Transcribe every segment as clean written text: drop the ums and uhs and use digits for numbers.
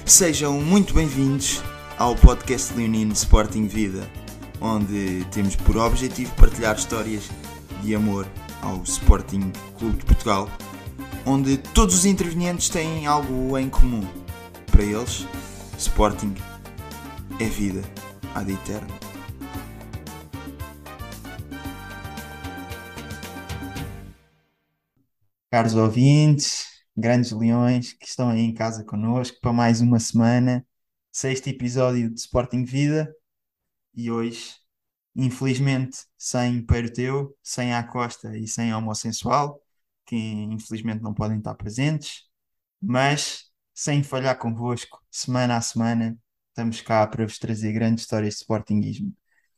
Sejam muito bem-vindos ao podcast Leonino Sporting Vida, onde temos por objetivo partilhar histórias de amor ao Sporting Clube de Portugal, onde todos os intervenientes têm algo em comum. Para eles, Sporting é vida ad eterno. Caros ouvintes, grandes leões que estão aí em casa connosco para mais uma semana, sexto episódio de Sporting Vida, e hoje, infelizmente, sem Peruteu, sem Acosta e sem Homosensual, que infelizmente não podem estar presentes, mas sem falhar convosco, semana a semana, estamos cá para vos trazer grandes histórias de Sportinguismo.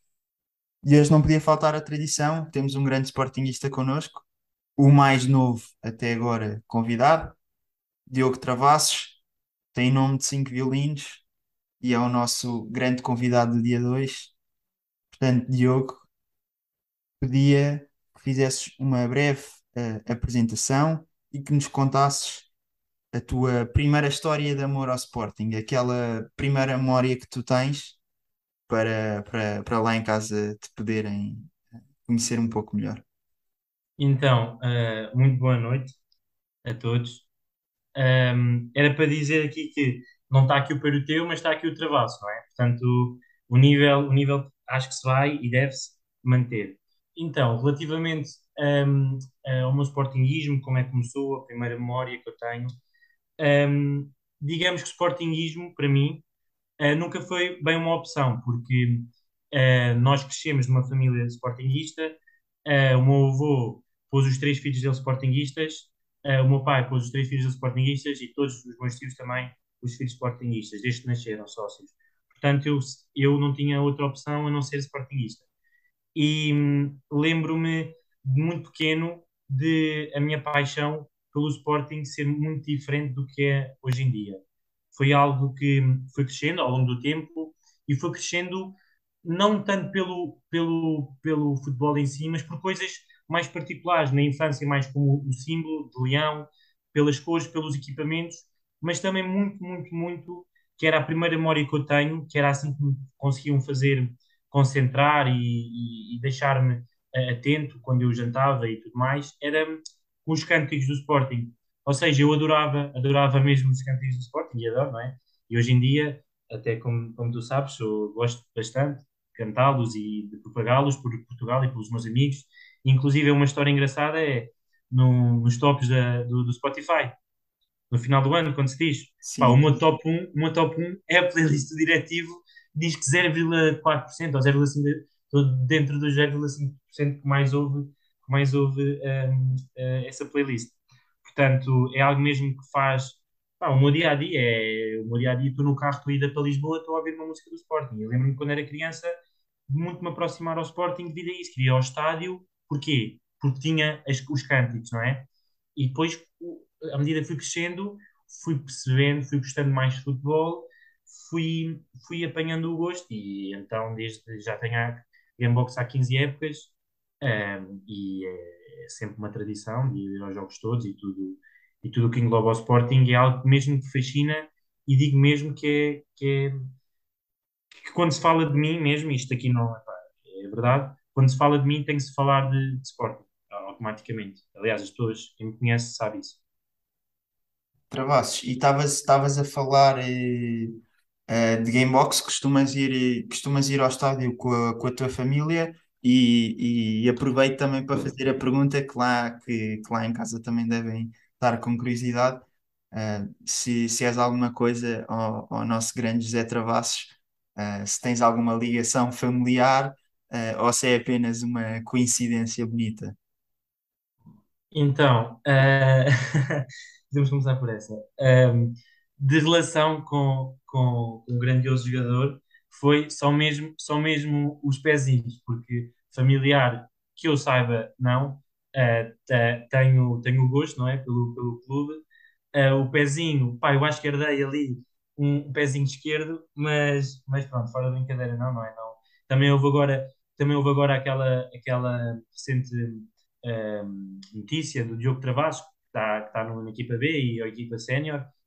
E hoje não podia faltar a tradição, temos um grande Sportingista connosco, o mais novo até agora convidado, Diogo Travassos, tem nome de 5 violinos e é o nosso grande convidado do dia 2. Portanto, Diogo, pedia que fizesses uma breve apresentação e que nos contasses a tua primeira história de amor ao Sporting, aquela primeira memória que tu tens para lá em casa te poderem conhecer um pouco melhor. Então, muito boa noite a todos. Era para dizer aqui que não está aqui o Peruteu, mas está aqui o Travasso, não é? Portanto, o nível acho que se vai e deve-se manter. Então, relativamente ao meu sportinguismo, como é que começou, a primeira memória que eu tenho, um, digamos que o sportinguismo, para mim, nunca foi bem uma opção, porque nós crescemos numa família sportinguista. O meu avô pôs os três filhos dele sportinguistas, o meu pai pôs os três filhos dele sportinguistas e todos os meus tios também, os filhos sportinguistas, desde que nasceram sócios. Portanto, eu não tinha outra opção a não ser sportinguista. E lembro-me de muito pequeno de a minha paixão pelo Sporting ser muito diferente do que é hoje em dia. Foi algo que foi crescendo ao longo do tempo e foi crescendo não tanto pelo futebol em si, mas por coisas mais particulares, na infância mais como o símbolo de leão, pelas cores, pelos equipamentos, mas também muito, muito, muito, que era a primeira memória que eu tenho, que era assim que me conseguiam fazer concentrar e deixar-me atento quando eu jantava e tudo mais, era com os cânticos do Sporting. Ou seja, eu adorava mesmo os cânticos do Sporting e adoro, não é? E hoje em dia, até como tu sabes, eu gosto bastante de cantá-los e de propagá-los por Portugal e pelos meus amigos. Inclusive, uma história engraçada é nos tops do Spotify no final do ano, quando se diz, pá, o Sim, meu top 1 é a playlist do diretivo, diz que 0,4% ou 0,5%, estou dentro dos 0,5% que mais ouve essa playlist. Portanto, é algo mesmo que faz pá, o meu dia a dia. O meu dia a dia, estou no carro, estou a ir para Lisboa, estou a ouvir uma música do Sporting. Eu lembro-me quando era criança de muito me aproximar ao Sporting devido a isso. Queria ir ao estádio, porquê? Porque tinha os cânticos, não é? E depois, à medida que fui crescendo, fui percebendo, fui gostando mais de futebol, fui apanhando o gosto e então desde já tenho a Gamebox há 15 épocas, e é sempre uma tradição de ir aos jogos todos e tudo o que engloba o Sporting é algo que mesmo que fascina e digo mesmo que quando se fala de mim mesmo, isto aqui não pá, é verdade, quando se fala de mim tem que se falar de Sporting, automaticamente. Aliás, as pessoas, quem me conhece sabe isso. Travassos, e estavas a falar de Gamebox, costumas ir ao estádio com a tua família e aproveito também para fazer a pergunta que lá em casa também devem estar com curiosidade, se és alguma coisa ao nosso grande José Travassos, se tens alguma ligação familiar, ou se é apenas uma coincidência bonita. Então, podemos começar por essa. De relação com um grandioso jogador, foi só mesmo os pezinhos, porque familiar que eu saiba, não. Tenho o gosto, não é? Pelo clube. O pezinho, pá, eu acho que herdei ali um pezinho esquerdo, mas pronto, fora da brincadeira, não é? Não. Também houve agora aquela recente notícia do Diogo Travassos, que está na equipa B e a equipa sénior,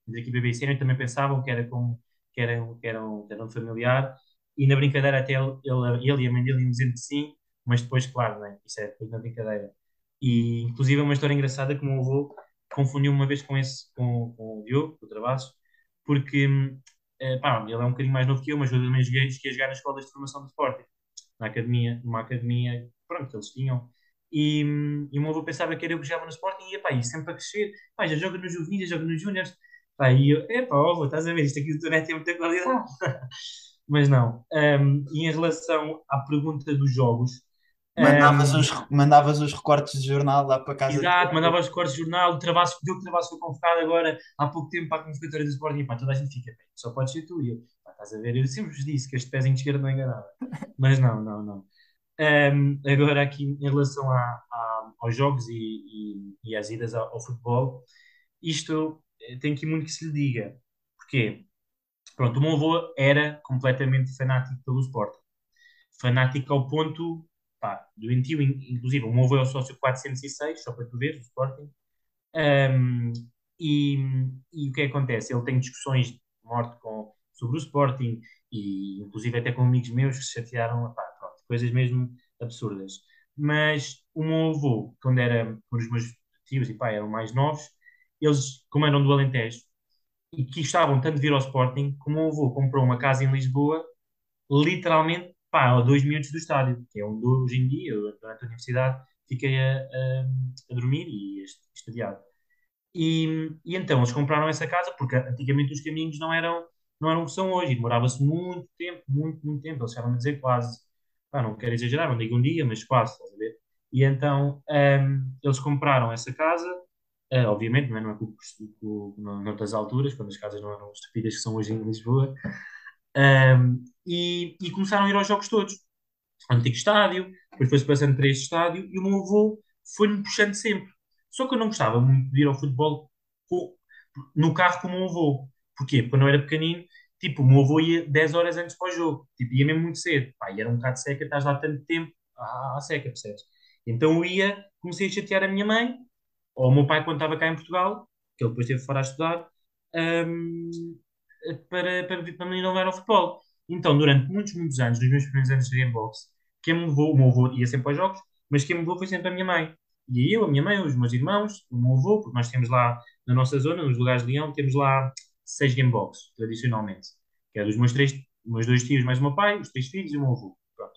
da equipa B e C também pensavam que era como que era um familiar, e na brincadeira até ele e a mãe dele iam dizendo que sim, mas depois, claro, né? Isso é depois na brincadeira. E inclusive é uma história engraçada que o meu avô confundiu uma vez com o Diogo, o Travassos, porque pá, ele é um bocadinho mais novo que eu, mas eu também cheguei a jogar nas escolas de formação de Sporting, na academia, numa academia, pronto, que eles tinham. E o meu avô pensava que era eu que jogava no Sporting e, epá, e sempre a crescer, pá, já joga nos juvenis, já joga nos júniores. Pá, e eu, epá, ó, estás a ver, isto aqui do Tourette tem muita qualidade. Mas não. E em relação à pergunta dos jogos, um, Mandavas os recortes de jornal lá para casa do teu exato, avô. mandava os cortes de jornal, o Travassos, deu que o Travassos foi convocado agora há pouco tempo para a convocatória do Sporting, e pá, toda a gente fica, "Bem, só podes ser tu." E eu, pá, estás a ver, eu sempre vos disse que este pezinho esquerdo não enganava. Mas não, não, não. Agora aqui em relação aos jogos e às idas ao futebol, isto tem aqui muito que se lhe diga. Porquê? Pronto, o meu avô era completamente fanático pelo Sporting. Fanático ao ponto, pá, doentio, inclusive, o meu avô é o sócio 406, só para tu ver, do Sporting. Um, e, e o que é que acontece? Ele tem discussões de morte sobre o Sporting e inclusive até com amigos meus que se chatearam, pá, pronto, coisas mesmo absurdas. Mas o meu avô, quando os meus tios e pai eram mais novos, eles, como eram do Alentejo e que gostavam tanto de vir ao Sporting, como o meu avô comprou uma casa em Lisboa, literalmente, pá, a 2 minutos do estádio, que é onde hoje em dia, eu, durante a universidade, fiquei a dormir e a estudar. E então eles compraram essa casa porque antigamente os caminhos não eram o que são hoje, e demorava-se muito tempo, muito, muito tempo. Eles chegavam a dizer quase, pá, não quero exagerar, não digo um dia, mas quase, estás a ver? E então eles compraram essa casa, obviamente, não é noutras alturas, quando as casas não eram estúpidas que são hoje em Lisboa, e começaram a ir aos jogos todos. Antigo estádio, depois foi-se passando para este estádio, e o meu avô foi-me puxando sempre. Só que eu não gostava muito de ir ao futebol co- no carro com o meu avô. Porquê? Porque quando eu era pequenino, tipo, o meu avô ia 10 horas antes para o jogo. Tipo, ia mesmo muito cedo. Pá, e era um bocado seca, estás lá tanto tempo à seca, percebes? Então eu ia, comecei a chatear a minha mãe, ou o meu pai quando estava cá em Portugal, que ele depois teve fora a estudar, hum, para me levar ao futebol. Então, durante muitos, muitos anos, nos meus primeiros anos de Gamebox, quem me levou, o meu avô ia sempre aos jogos, mas quem me levou foi sempre a minha mãe. E eu, a minha mãe, os meus irmãos, o meu avô, porque nós temos lá na nossa zona, nos lugares de Leão, temos lá 6 Gamebox, tradicionalmente. Que é dos meus dois tios mais o meu pai, os 3 filhos e o meu avô. Pronto.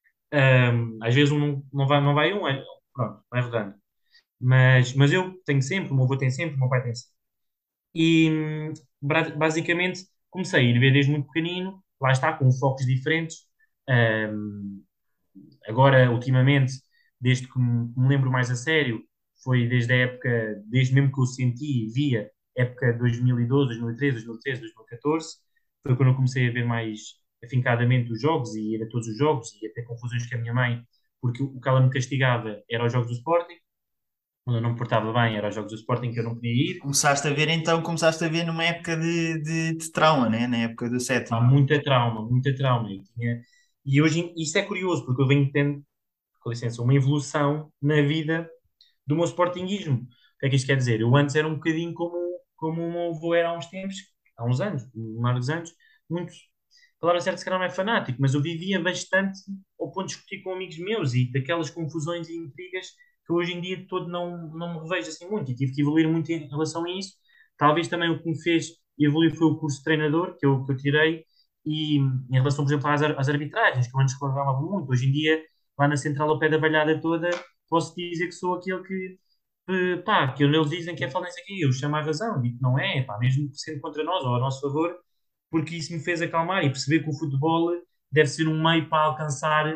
Às vezes um não vai um, pronto, vai rodando. Mas eu tenho sempre, o meu avô tem sempre, o meu pai tem sempre. E basicamente comecei a ir ver desde muito pequenino, lá está, com focos diferentes. Hum, Agora, ultimamente, desde que me lembro mais a sério, foi desde a época, desde mesmo que eu senti e via, época de 2012, 2013, 2013, 2014, foi quando eu comecei a ver mais afincadamente os jogos e ir a todos os jogos e até confusões com a minha mãe, porque o que ela me castigava era os jogos do Sporting, quando eu não me portava bem era os jogos do Sporting que eu não podia ir. Começaste a ver numa época de trauma, né? Na época do Há sétimo. muita trauma. E hoje isso é curioso, porque eu venho tendo, com licença, uma evolução na vida do meu sportinguismo. O que é que isto quer dizer? Eu antes era um bocadinho como o meu avô era há uns tempos, há uns anos, largos anos, muito, a palavra certa se calhar não é fanático, mas eu vivia bastante ao ponto de discutir com amigos meus e daquelas confusões e intrigas que hoje em dia todo não me revejo assim muito e tive que evoluir muito em relação a isso. Talvez também o que me fez evoluir foi o curso de treinador que eu tirei e em relação, por exemplo, às arbitragens, que eu antes reclamava muito. Hoje em dia, lá na central ao pé da balhada toda, posso dizer que sou aquele pá, que eles dizem que é falência aqui, eu chamo à razão, digo que não é, pá, mesmo sendo contra nós ou a nosso favor, porque isso me fez acalmar e perceber que o futebol deve ser um meio para alcançar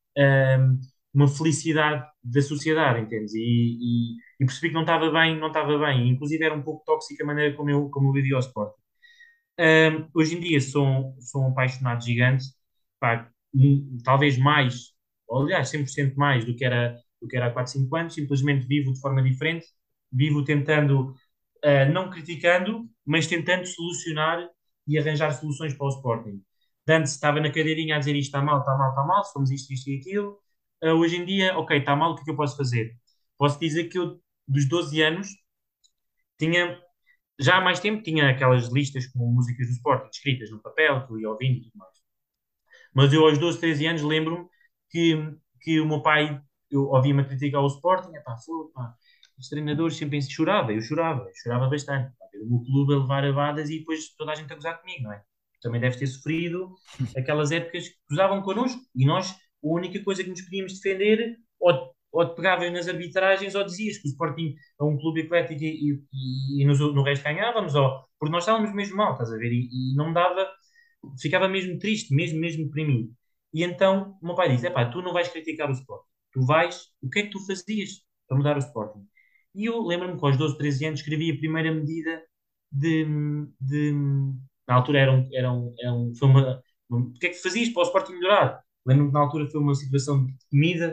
uma felicidade da sociedade, entendes? E percebi que não estava bem, não estava bem, inclusive era um pouco tóxica a maneira como eu vivia o sport. Hoje em dia sou um apaixonado gigante, pá, talvez mais, ou aliás, 100% mais do que era há 4 5 anos, simplesmente vivo de forma diferente, vivo tentando, não criticando, mas tentando solucionar e arranjar soluções para o Sporting. De antes estava na cadeirinha a dizer isto está mal, somos isto, isto e aquilo. Hoje em dia, ok, está mal, o que é que eu posso fazer? Posso dizer que eu, dos 12 anos, tinha já há mais tempo tinha aquelas listas com músicas do Sporting escritas no papel, que eu ia ouvindo e tudo mais. Mas eu aos 12, 13 anos lembro-me que, que o meu pai, eu ouvia-me a criticar o Sporting, epá, foi, pá, os treinadores sempre chorava, eu chorava bastante, pá, ver o meu clube a levar abadas e depois toda a gente a gozar comigo, não é? Também deve ter sofrido aquelas épocas que gozavam connosco e nós, a única coisa que nos podíamos defender, ou te pegavas nas arbitragens ou dizias que o Sporting é um clube eclético e no resto ganhávamos, ou, porque nós estávamos mesmo mal, estás a ver? E não me dava, ficava mesmo triste, mesmo deprimido. E então o meu pai disse: epá, tu não vais criticar o Sporting, tu vais, o que é que tu fazias para mudar o Sporting? E eu lembro-me que aos 12, 13 anos escrevi a primeira medida de, de na altura foi o que é que fazias para o Sporting melhorar? Lembro-me que na altura foi uma situação de comida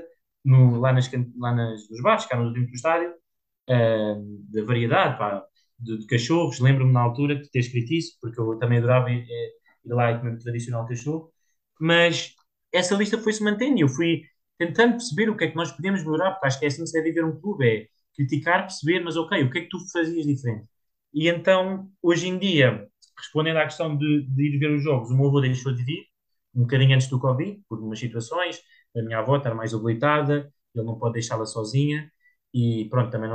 nos bares, cá no dentro do estádio, da variedade, pá, de cachorros. Lembro-me na altura de ter escrito isso, porque eu também adorava ir lá e comer o tradicional cachorro. Mas essa lista foi-se mantendo e eu fui tentando perceber o que é que nós podíamos melhorar, porque acho que é assim que se deve viver um clube, é criticar, perceber, mas ok, o que é que tu fazias diferente? E então, hoje em dia, respondendo à questão de ir ver os jogos, o meu avô deixou de vir, um bocadinho antes do Covid, por umas situações, a minha avó está mais habilitada, ele não pode deixá-la sozinha, e pronto, também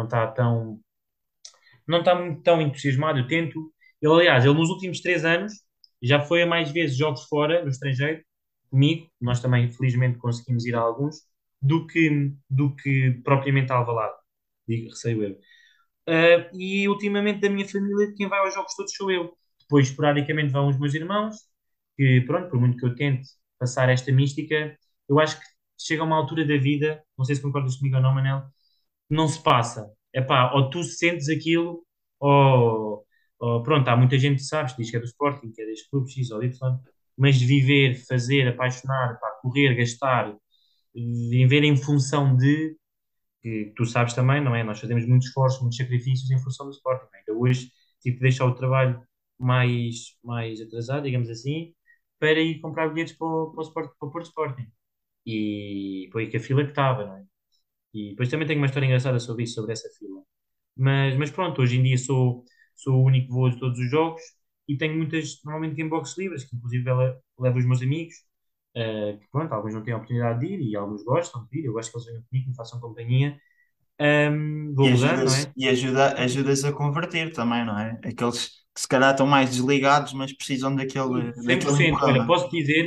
não está muito tão entusiasmado, eu tento. Ele, aliás, ele nos últimos 3 anos já foi a mais vezes jogos fora, no estrangeiro, comigo, nós também felizmente conseguimos ir a alguns, do que propriamente a Alvalade, digo, receio eu. E ultimamente da minha família, quem vai aos jogos todos sou eu. Depois, esporadicamente, vão os meus irmãos, que pronto, por muito que eu tente passar esta mística, eu acho que chega a uma altura da vida, não sei se concordas comigo ou não, Manel, não se passa. Epá, ou tu sentes aquilo, ou pronto, há muita gente que sabes, diz que é do Sporting, que é deste clube X ou Y, mas de viver, fazer, apaixonar, pá, correr, gastar, viver em função de, que tu sabes também, não é? Nós fazemos muitos esforços, muitos sacrifícios em função do Sporting. Ainda hoje tive que deixar o trabalho mais atrasado, digamos assim, para ir comprar bilhetes para o Porto Sporting. E foi que a fila que estava, não é? E depois também tenho uma história engraçada sobre isso, sobre essa fila. Mas pronto, hoje em dia sou o único que vou de todos os jogos e tenho muitas, normalmente, gamebox livres, que inclusive ela leva os meus amigos, que pronto, alguns não têm a oportunidade de ir e alguos gostam de ir, eu gosto que eles venham comigo, me façam companhia. E Vou levando, não é? ajudas a converter também, não é? Aqueles que se calhar estão mais desligados, mas precisam Sim, cem por daquele cento. empurrão, Olha, não é?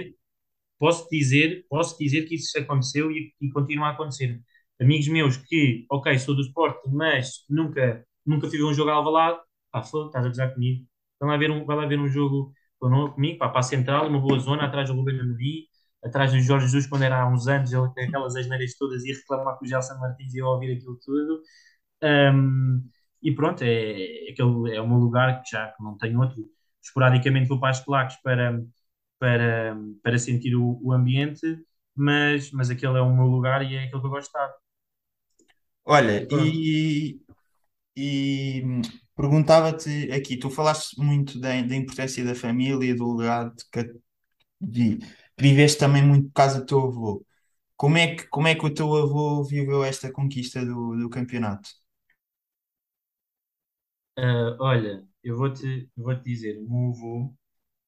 posso dizer que isso aconteceu e continua a acontecer. Amigos meus que, ok, sou do Sporting, mas nunca fui ver um jogo a Alvalade, pá, foda, estás a gozar comigo. Vai lá ver um jogo comigo, pá, para a Central, uma boa zona, atrás do Ruben Amorim, atrás do Jorge Jesus, quando era há uns anos, ele tem aquelas asneiras todas e ia reclamar com o Gelson Martins e eu a ouvir aquilo tudo. Um, e pronto, é o meu lugar, que já que não tenho outro. Esporadicamente vou para as claques para sentir o ambiente, mas aquele é o meu lugar e é aquele que eu gosto de estar. E Olha, pronto. e perguntava-te aqui, tu falaste muito da importância da família, do legado vi- que viveste também muito por causa do teu avô. Como é que o teu avô viveu esta conquista do campeonato? Olha, eu vou-te dizer, o meu avô,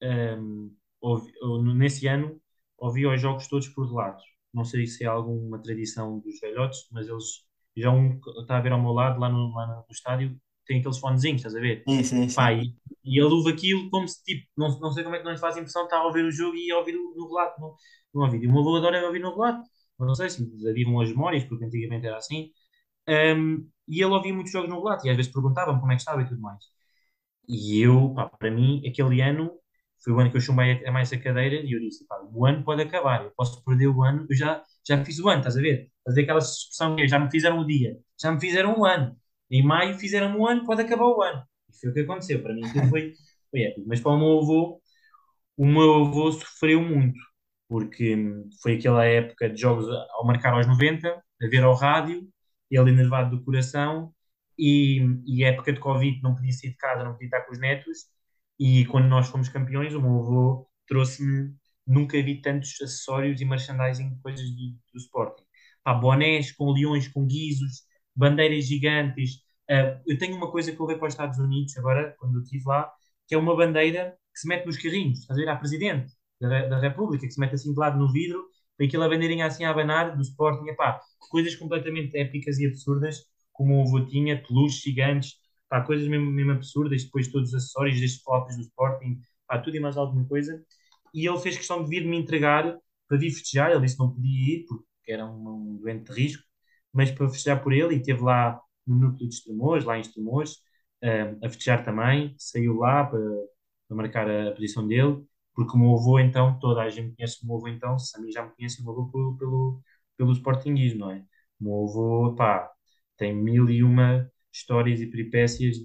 nesse ano, ouvi os jogos todos por relatos. Não sei se é alguma tradição dos velhotes, mas eles, já um que está a ver ao meu lado, lá no estádio, tem aqueles fonezinhos, estás a ver? Sim, sim, Pá, sim. e ele ouve aquilo como se, tipo, não sei como é que não lhe faz impressão estar a ouvir o jogo e a ouvir no relato, no ouvido. E o meu avô adora ouvir no relato. Não sei se haviam as memórias, porque antigamente era assim. E ele ouvia muitos jogos no relato e às vezes perguntava-me como é que estava e tudo mais. E eu, pá, para mim, aquele ano foi o ano que eu chumbei a mais a cadeira e eu disse, pá, o ano pode acabar, eu posso perder o ano, eu já fiz o ano, estás a ver? Estás a ver aquela expressão que é, já me fizeram o dia, já me fizeram um ano. Em maio fizeram um ano, pode acabar o ano. E foi o que aconteceu, para mim aquilo foi épico. Mas para o meu avô sofreu muito, porque foi aquela época de jogos ao marcar aos 90, a ver ao rádio, ele enervado do coração, e época de Covid não podia sair de casa, não podia estar com os netos, e quando nós fomos campeões, o meu avô trouxe-me, nunca vi tantos acessórios e merchandising, coisas do Sporting. Pá, bonés com leões, com guizos, bandeiras gigantes, Eu tenho uma coisa que eu levei para os Estados Unidos agora, quando eu estive lá, que é uma bandeira que se mete nos carrinhos, estás a ver, à Presidente da República, que se mete assim de lado no vidro, tem aquela bandeirinha assim a abanar do Sporting, epá, coisas completamente épicas e absurdas, como o avô tinha, peluches gigantes, pá, coisas mesmo absurdas, depois todos os acessórios destes próprios do Sporting, pá, tudo e mais alguma coisa. E ele fez questão de vir me entregar para vir festejar. Ele disse que não podia ir porque era um doente de risco, mas para festejar por ele, e esteve lá no núcleo de Estremoz, lá em Estremoz, a festejar também. Saiu lá para marcar a posição dele, porque o meu avô, então, toda a gente conhece o meu avô, então, se a mim já me conhece o meu avô pelo Sportinguismo, não é? O meu avô, pá, tem mil e uma histórias e peripécias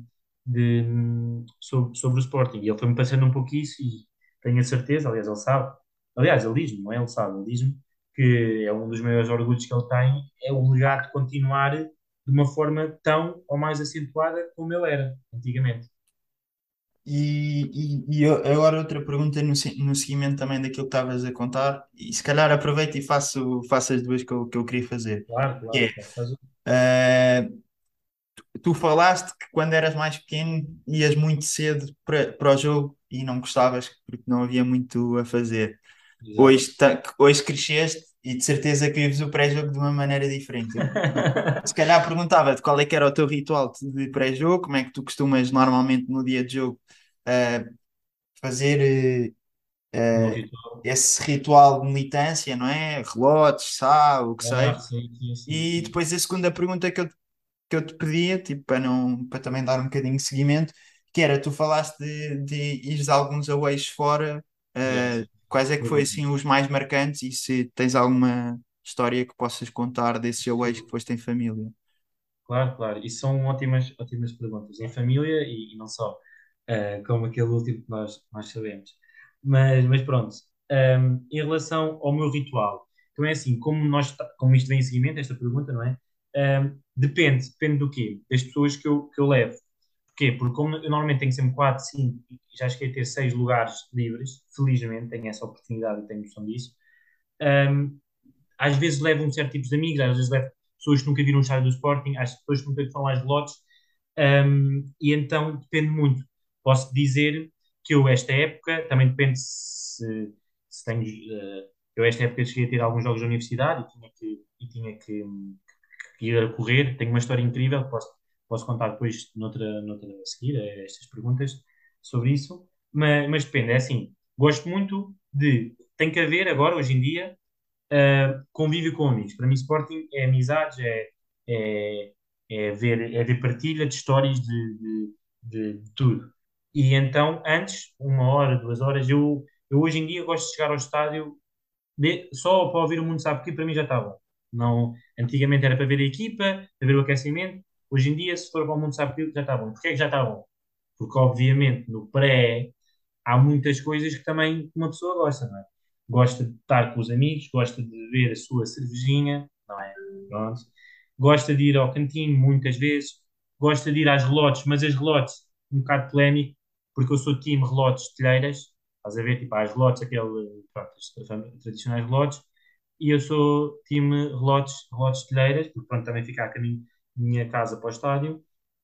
sobre o Sporting. E ele foi-me passando um pouco isso e tenho a certeza, aliás, ele sabe, aliás, ele diz-me, não é? Ele sabe, ele diz-me que é um dos maiores orgulhos que ele tem, é o legado continuar de uma forma tão ou mais acentuada como ele era antigamente. Agora outra pergunta no seguimento também daquilo que estavas a contar, e se calhar aproveito e faço as duas que eu queria fazer. Claro, Que claro, é, claro. eh, tu falaste que quando eras mais pequeno ias muito cedo para o jogo e não gostavas porque não havia muito a fazer. Exato. Hoje cresceste e de certeza que vives o pré-jogo de uma maneira diferente. Se calhar perguntava-te qual é que era o teu ritual de pré-jogo, como é que tu costumas normalmente no dia de jogo eh, fazer O meu ritual. esse ritual de militância, não é? Relotes, sá, o que Ah, seja. sim, sim, sim, E sim. depois a segunda pergunta que eu te pedia, tipo, para também dar um bocadinho de seguimento, que era, tu falaste de ires a alguns aways fora, Yes. quais é que Foi foi bom. assim os mais marcantes e se tens alguma história que possas contar desses aways que foste em família? Claro, claro. E são ótimas, ótimas perguntas. Em família e não só, como aquele último que nós sabemos. Mas pronto. Em relação ao meu ritual, então é assim, como isto vem em seguimento, esta pergunta, não é? Depende do quê? Das pessoas que eu levo. Porquê? Porque como eu normalmente tenho sempre 4, 5, e já cheguei a ter 6 lugares livres, felizmente tenho essa oportunidade e tenho noção disso. Um, Às vezes levo um certo tipo de amigos, às vezes levo pessoas que nunca viram um estádio do Sporting, às pessoas que nunca foram às lotes, e então depende muito. Posso dizer que eu, esta época, também depende se tenho. Eu, esta época, cheguei a ter alguns jogos da universidade e tinha que ir a correr. Tenho uma história incrível, posso contar depois noutra a seguir, a estas perguntas sobre isso. Mas depende, é assim. Gosto muito de. Tem que haver agora, hoje em dia, convívio com amigos. Para mim, Sporting é amizades, é, é ver partilha de histórias de tudo. E então, antes, 1 hora, 2 horas, eu hoje em dia gosto de chegar ao estádio só para ouvir o mundo sabe que para mim já está bom. Não, antigamente era para ver a equipa, para ver o aquecimento. Hoje em dia, se for para o mundo sabe que já está bom. Porquê é que já está bom? Porque, obviamente, no pré há muitas coisas que também uma pessoa gosta, não é? Gosta de estar com os amigos, gosta de ver a sua cervejinha, não é? Pronto. Gosta de ir ao cantinho muitas vezes, gosta de ir às relotes, mas as relotes, um bocado polémico, porque eu sou time relotes de telheiras, estás a ver, tipo, as relotes, pronto, as tradicionais relotes, e eu sou time relotes de telheiras, porque pronto, também fica a caminho da minha casa para o estádio.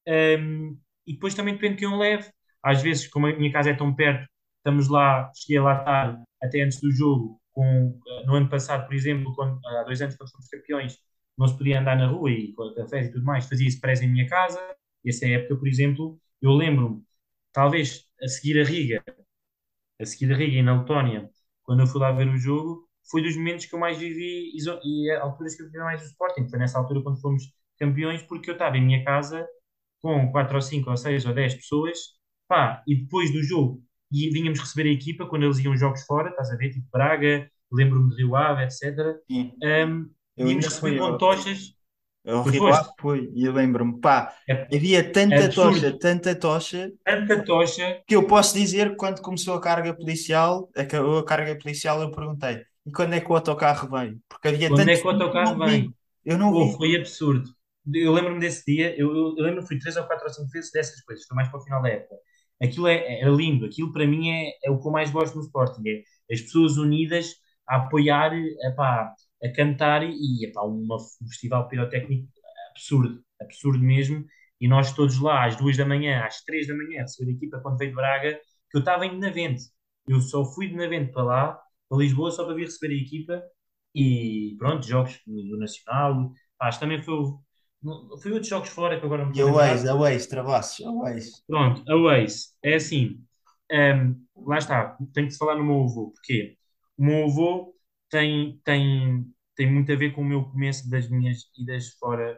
E depois também depende de quem eu leve. Às vezes, como a minha casa é tão perto, estamos lá, cheguei lá tarde, até antes do jogo, no ano passado, por exemplo, há 2 anos, quando fomos campeões, não se podia andar na rua e com cafés e tudo mais, fazia-se presa em minha casa, e essa época, por exemplo, eu lembro-me, talvez a seguir a Riga e na Letónia, quando eu fui lá ver o jogo, foi dos momentos que eu mais vivi e alturas que eu vivi mais o Sporting, foi nessa altura quando fomos campeões, porque eu estava em minha casa com 4 ou 5 ou 6 ou 10 pessoas, pá, e depois do jogo e vínhamos receber a equipa quando eles iam jogos fora, estás a ver, tipo Braga, lembro-me de Rio Ave, etc. Sim. Eu Íamos ainda receber fui com tochas, ao tu Rio foste, Ave, foi, e eu lembro-me, pá, é, havia é absurdo, tanta tocha, tanta tocha, que eu posso dizer que quando começou a carga policial, acabou a carga policial, eu perguntei, e quando é que o autocarro veio? Porque havia quando é tantos que o que eu autocarro não vi, vem? eu não Ou vi. foi absurdo. Eu lembro-me desse dia, eu lembro-me que fui 3 ou 4 ou 5 vezes dessas coisas, foi mais para o final da época. Aquilo era lindo, aquilo para mim é o que eu mais gosto no Sporting, é as pessoas unidas a apoiar, epá, a cantar e epá, um festival pirotécnico absurdo, absurdo mesmo. e nós todos lá às 2 da manhã, às 3 da manhã, a receber a equipa quando veio de Braga, que eu estava em Benavente. Eu só fui de Benavente para lá, para Lisboa, só para vir receber a equipa e pronto, jogos do Nacional. Pá, acho que também foi outros jogos fora que agora não me E estou a lembrar. a Waze, Travassos, a Waze. Pronto, a Waze é assim. Lá está, tenho que te falar no meu avô, porque o meu avô tem muito a ver com o meu começo das minhas idas fora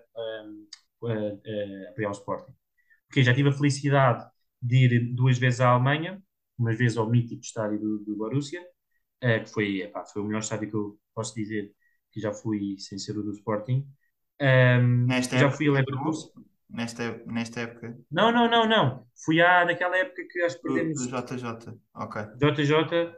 a apoiar o Sporting. Porque já tive a felicidade de ir 2 vezes à Alemanha, uma vez ao mítico estádio do Borussia, que foi, epá, foi o melhor estádio que eu posso dizer que já fui sem ser o do Sporting. Nesta Já época fui a que Leverkusen. jogou, nesta época Não, não, não, não. Fui naquela época que acho que do perdemos JJ. Ok. JJ,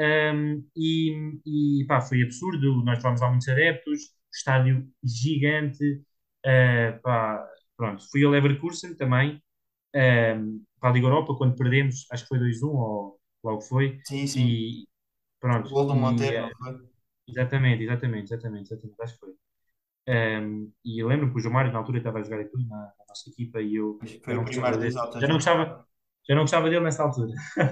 e pá, foi absurdo. Nós fomos lá muitos adeptos, estádio gigante. Pá, pronto, fui ao Leverkusen também, para a Liga Europa, quando perdemos, acho que foi 2-1 ou logo foi. Sim, sim. E pronto, O gol do e Monteiro, não foi? exatamente, exatamente, exatamente, exatamente, acho que foi. E eu lembro que o João Mário na altura estava a jogar e tudo na nossa equipa e eu Pois foi já o não gostava primeiro do dele, JJ. já não gostava dele nessa altura.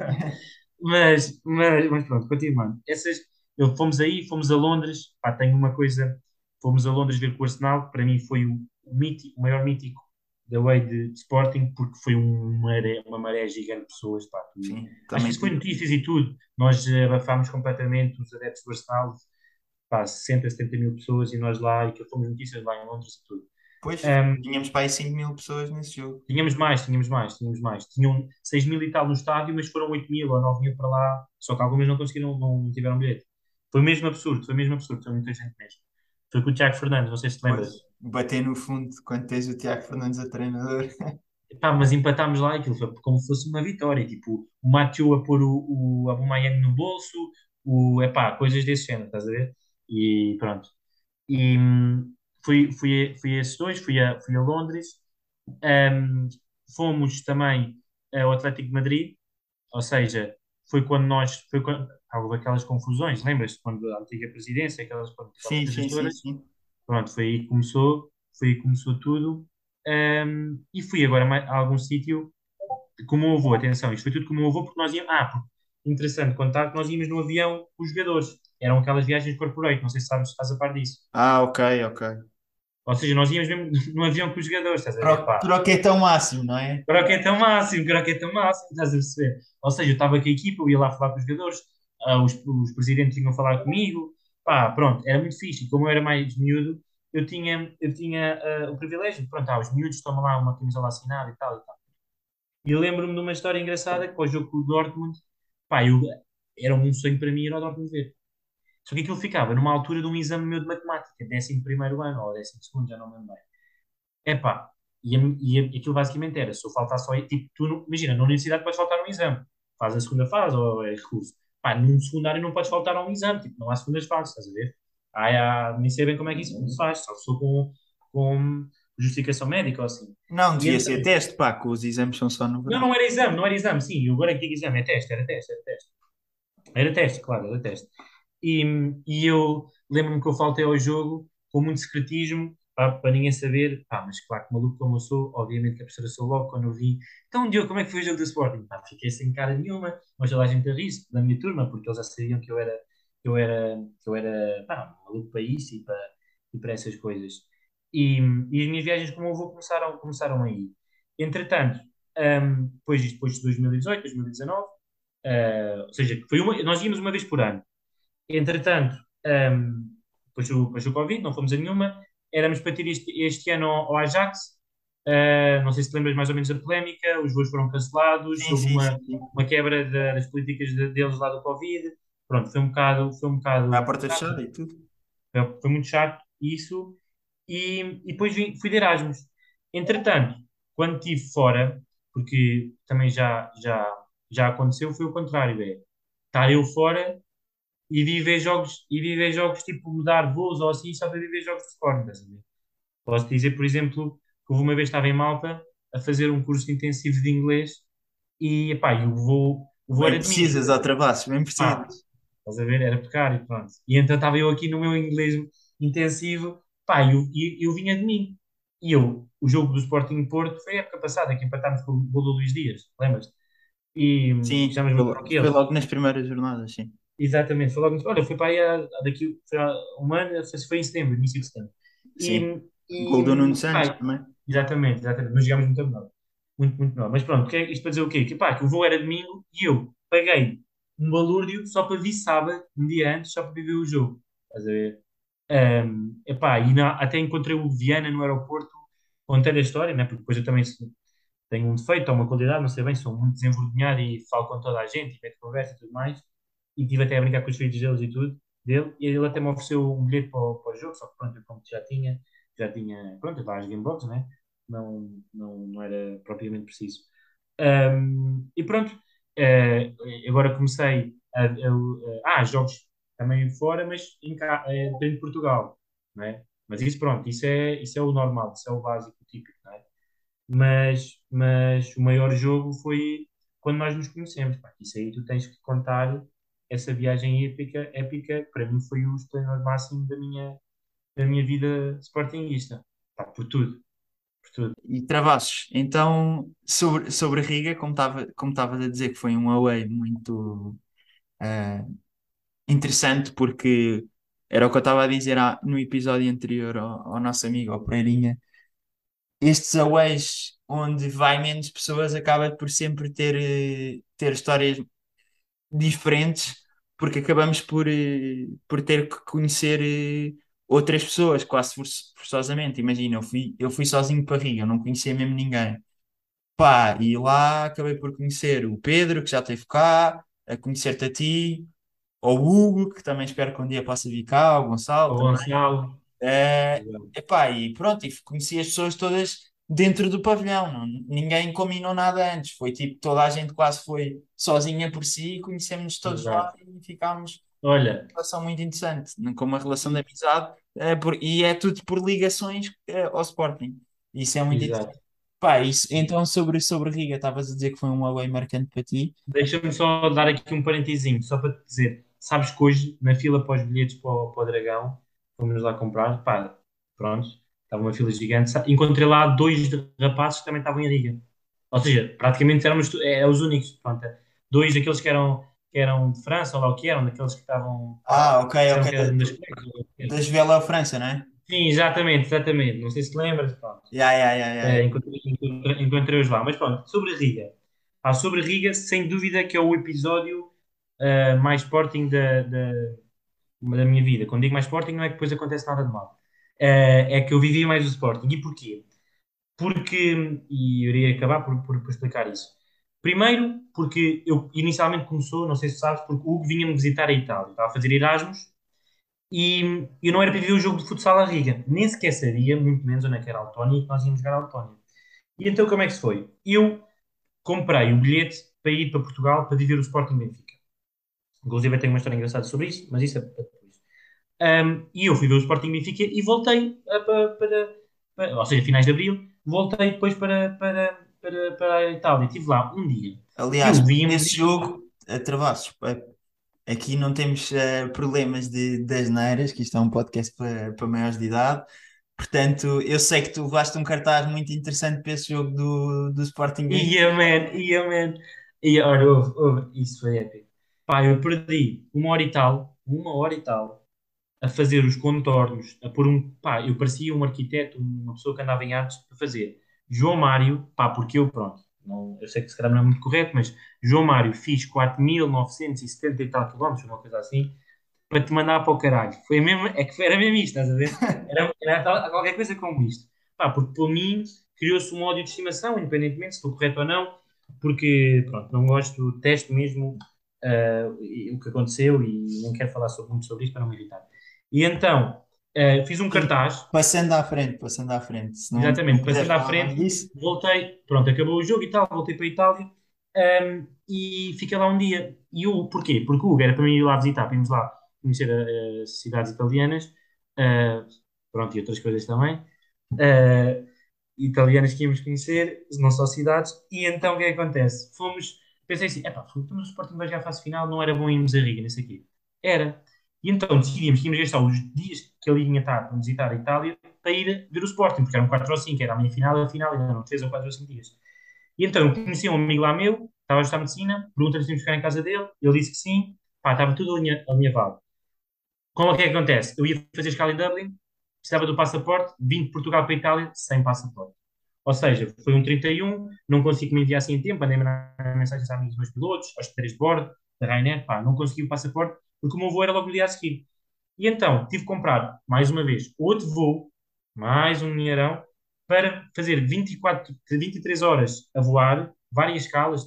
Mas pronto, continuando. Fomos aí, fomos a Londres. Pá, tenho uma coisa. Fomos a Londres ver com o Arsenal. Para mim foi o maior mítico da Way de Sporting, porque foi uma maré gigante de pessoas. Pá, Sim, acho que também isso foi tive. notícias e tudo. Nós abafámos completamente os adeptos do Arsenal. Pá, 60, 70 mil pessoas e nós lá, e que fomos notícias lá em Londres e tudo. Pois, Um, tínhamos para aí 5.000 pessoas nesse jogo. Tínhamos mais, tínhamos mais, tínhamos mais. Tinham 6 mil e tal no estádio, mas foram 8 mil ou 9 mil para lá. Só que algumas não conseguiram, não tiveram bilhete. Foi mesmo absurdo, foi muita gente mesmo. Foi com o Tiago Fernandes, não sei se te lembras. Pois, bater no fundo quando tens o Tiago Fernandes a treinador. Pá, mas empatámos lá e aquilo foi como se fosse uma vitória. Tipo, o Mathieu a pôr o Aubameyang no bolso, epá, coisas desse género, estás a ver? E pronto. E fui a esses dois, fui a Londres. Um, Fomos também ao Atlético de Madrid, ou seja, houve aquelas confusões, lembras-te, quando a antiga presidência, aquelas Sim, coisas sim, sim, todas, sim. pronto, foi aí que começou tudo. E fui agora a algum sítio com o meu avô, atenção, isto foi tudo com o meu avô, porque nós íamos, porque, interessante contar que nós íamos no avião com os jogadores, eram aquelas viagens corporate, não sei se sabes, se estás a par disso. Ah, ok, ok. Ou seja, nós íamos mesmo no avião com os jogadores, estás a ver? Pá, Croquetão máximo, não é? croqueta máximo, estás a perceber? Ou seja, eu estava com a equipa, eu ia lá falar com os jogadores, os presidentes vinham falar comigo, pá, pronto, era muito fixe. E como eu era mais miúdo, eu tinha o privilégio, pronto, os miúdos tomam lá uma camisola assinada e tal e tal. E eu lembro-me de uma história engraçada que para o jogo com o Dortmund, pá, era um sonho para mim ir ao Dortmund ver. Só que aquilo ficava numa altura de um exame meu de matemática, 11º ano ou 12º, já não me lembro bem. Epá, aquilo basicamente era, se eu faltar só, tipo, imagina, na universidade podes faltar um exame, faz a segunda fase ou é recurso. Pá, num secundário não podes faltar a um exame, tipo, não há segundas fases, estás a ver? Nem sei bem como é que isso se faz, só se for com justificação médica ou assim. Não, E devia então, ser teste, pá, que os exames são só no não, verão. não era exame, sim, eu agora é que digo exame, é teste, era teste, era teste. Era teste, claro, era teste. E, e eu lembro-me que eu faltei ao jogo com muito secretismo, para ninguém saber. Mas claro que maluco como eu sou, obviamente que a professora sou logo quando eu vi. Então, Diogo, como é que foi o jogo do Sporting? Fiquei sem cara nenhuma, mas toda a gente a rir da minha turma, porque eles já sabiam que eu era maluco para isso e para essas coisas. E, e as minhas viagens como eu vou começaram aí. Entretanto, depois de 2018, 2019, ou seja, nós íamos uma vez por ano. Entretanto, depois o Covid, não fomos a nenhuma. Éramos para ter este ano ao Ajax. Não sei se te lembras mais ou menos da polémica. Os voos foram cancelados. Sim, Houve sim, uma, sim, sim. uma quebra das políticas deles lá do Covid. Pronto, À foi um bocado porta chato. fechada e tudo. Foi muito chato isso. E depois fui de Erasmus. Entretanto, quando estive fora, porque também já aconteceu, foi o contrário. Estar eu fora e vi ver jogos tipo mudar voos ou assim só para ver jogos de Sporting, estás a ver? Posso dizer, por exemplo, que houve uma vez estava em Malta a fazer um curso intensivo de inglês e, epá, e o voo Bem era de mim, precisas, ó Travassos, bem pá, precisas. estás a ver? Era precário, pronto. E então estava eu aqui no meu inglês intensivo, pá, e eu vinha de mim. o jogo do Sporting Porto foi a época passada, que empatámos com o gol do Luís Dias, lembras-te? E Sim, fizemos foi, mais melhor que foi eles. logo nas primeiras jornadas, sim. Exatamente, foi logo, olha, foi para aí daqui foi há um ano, não sei se foi em setembro, início de setembro. Sim. E, Gol do Nuno Santos pá, também. exatamente, mas jogámos muito melhor. Muito melhor. Mas pronto, isto para dizer o quê? Que o voo era domingo e eu paguei um balúrdio só para vir sábado, um dia antes, só para viver o jogo. Estás a ver? Até encontrei o Viana no aeroporto, contei a história, né? Porque depois eu também tenho um defeito ou uma qualidade, não sei bem, sou muito desenvergonhado e falo com toda a gente, e meto conversa e tudo mais. E estive até a brincar com os filhos deles e tudo, e ele até me ofereceu um bilhete para o jogo, só que pronto, eu como já tinha, pronto, eu estava às Gamebox, né? Não era propriamente preciso. E pronto, eh, agora comecei jogos também fora, mas dentro de Portugal, não é? Mas isso, pronto, isso é o normal, isso é o básico, o típico, não é? Mas o maior jogo foi quando nós nos conhecemos, pá. Isso aí tu tens que contar essa viagem épica, para mim foi o esplendor máximo da minha vida sportinguista, pá, por tudo. E Travassos, então, sobre Riga, como estava a dizer que foi um away muito eh, interessante, porque era o que eu estava a dizer no episódio anterior ao nosso amigo, ao Pereirinha, estes aways onde vai menos pessoas acaba por sempre ter histórias diferentes, porque acabamos por ter que conhecer outras pessoas, quase forçosamente. Imagina, eu fui sozinho para Riga, eu não conhecia mesmo ninguém. Pá, e lá acabei por conhecer o Pedro, que já esteve cá, a conhecer-te a ti, ao Hugo, que também espero que um dia possa vir cá, ao Gonçalo O também. Gonçalo, Epá, e pronto, e conheci as pessoas todas dentro do pavilhão, ninguém combinou nada antes, foi tipo, toda a gente quase foi sozinha por si, conhecemos-nos todos lá exato. e ficámos Olha, uma relação muito interessante, com uma relação de e- amizade, e é tudo por ligações ao Sporting, isso é muito interessante. exato. Pá, isso, então sobre Riga, estavas a dizer que foi um away marcante para ti. Deixa-me só dar aqui um parentezinho, só para te dizer, sabes que hoje, na fila para os bilhetes para o Dragão, fomos lá comprar, pá, pronto, estava uma fila gigante, encontrei lá dois rapazes que também estavam em Riga. Ou seja, praticamente éramos os únicos, pronto, dois daqueles que eram de França, ou lá o que eram, daqueles que estavam, Ah, ok, disseram ok, que eram das colegas, ou o que era. da Juveléu França, não é? Sim, exatamente, não sei se te lembras, pronto. Ya, ya, ya, ya, ya. Encontrei-os lá. Mas pronto, sobre Riga. Sobre Riga, sem dúvida que é o episódio mais Sporting da minha vida. Quando digo mais Sporting, não é que depois acontece nada de mal. É que eu vivi mais o Sporting. E porquê? E eu iria acabar por explicar isso. Primeiro, porque eu inicialmente começou, não sei se sabes, porque o Hugo vinha-me visitar a Itália. Estava a fazer Erasmus e eu não era para ver o jogo de futsal a Riga. Nem sequer sabia, muito menos onde é que era a Letónia e que nós íamos jogar a Letónia. E então como é que se foi? Eu comprei o bilhete para ir para Portugal para viver o Sporting Benfica. Inclusive eu tenho uma história engraçada sobre isso, mas isso é para depois. E eu fui ver o Sporting Benfica e voltei ou seja, finais de Abril, voltei depois para a Itália. Estive lá um dia. E Aliás, eu vi-me nesse jogo, Travassos, aqui não temos problemas de asneiras, que isto é um podcast para maiores de idade. Portanto, eu sei que tu levaste um cartaz muito interessante para esse jogo do Sporting Benfica. Ia, man. E olha, isso foi épico. Pá, eu perdi uma hora e tal, a fazer os contornos, a pôr um. Pá, eu parecia um arquiteto, uma pessoa que andava em artes para fazer. João Mário, pá, porque eu, pronto, não, eu sei que se calhar não é muito correto, mas João Mário fiz 4.970 e tal quilómetros, uma coisa assim, para te mandar para o caralho. Foi mesmo, era mesmo isto, estás a ver? Era qualquer coisa como isto. Pá, porque por mim criou-se um ódio de estimação, independentemente se estou correto ou não, porque, pronto, não gosto, testo mesmo o que aconteceu e não quero falar muito sobre isso para não me irritar. E então, fiz um Sim, cartaz, passando à frente. Se não exatamente, quiseres passando à falar mais frente, disso, voltei, pronto, acabou o jogo e tal, voltei para a Itália, e fiquei lá um dia. E o porquê? Porque o Hugo era para mim ir lá visitar, para irmos lá conhecer as cidades italianas, uh, pronto, e outras coisas também, uh, italianas que íamos conhecer, não só cidades, e então o que é que acontece? Pensei assim, epá, estamos no Sporting vai jogar a fase final, não era bom irmos a Riga, nesse aqui. Era. E então decidimos que íamos gastar os dias que ele ia estar para visitar a Itália para ir ver o Sporting, porque eram 4 ou 5, era a minha final, a final, ainda não 3 ou 4 ou 5 dias. E então eu conheci um amigo lá meu, estava a estudar medicina, perguntei se tínhamos ficar em casa dele, ele disse que sim, pá, estava tudo alinhavado. Como é que acontece? Eu ia fazer escala em Dublin, precisava do passaporte, vim de Portugal para a Itália sem passaporte. Ou seja, foi um 31, não consegui me enviar assim em tempo, mandei mensagens a amigos dos meus pilotos, aos três de bordo, da Ryanair, pá, não consegui o passaporte, porque o meu voo era logo no dia a seguir. E então, tive que comprar, mais uma vez, outro voo, mais um dinheirão, para fazer 24, 23 horas a voar, várias escalas,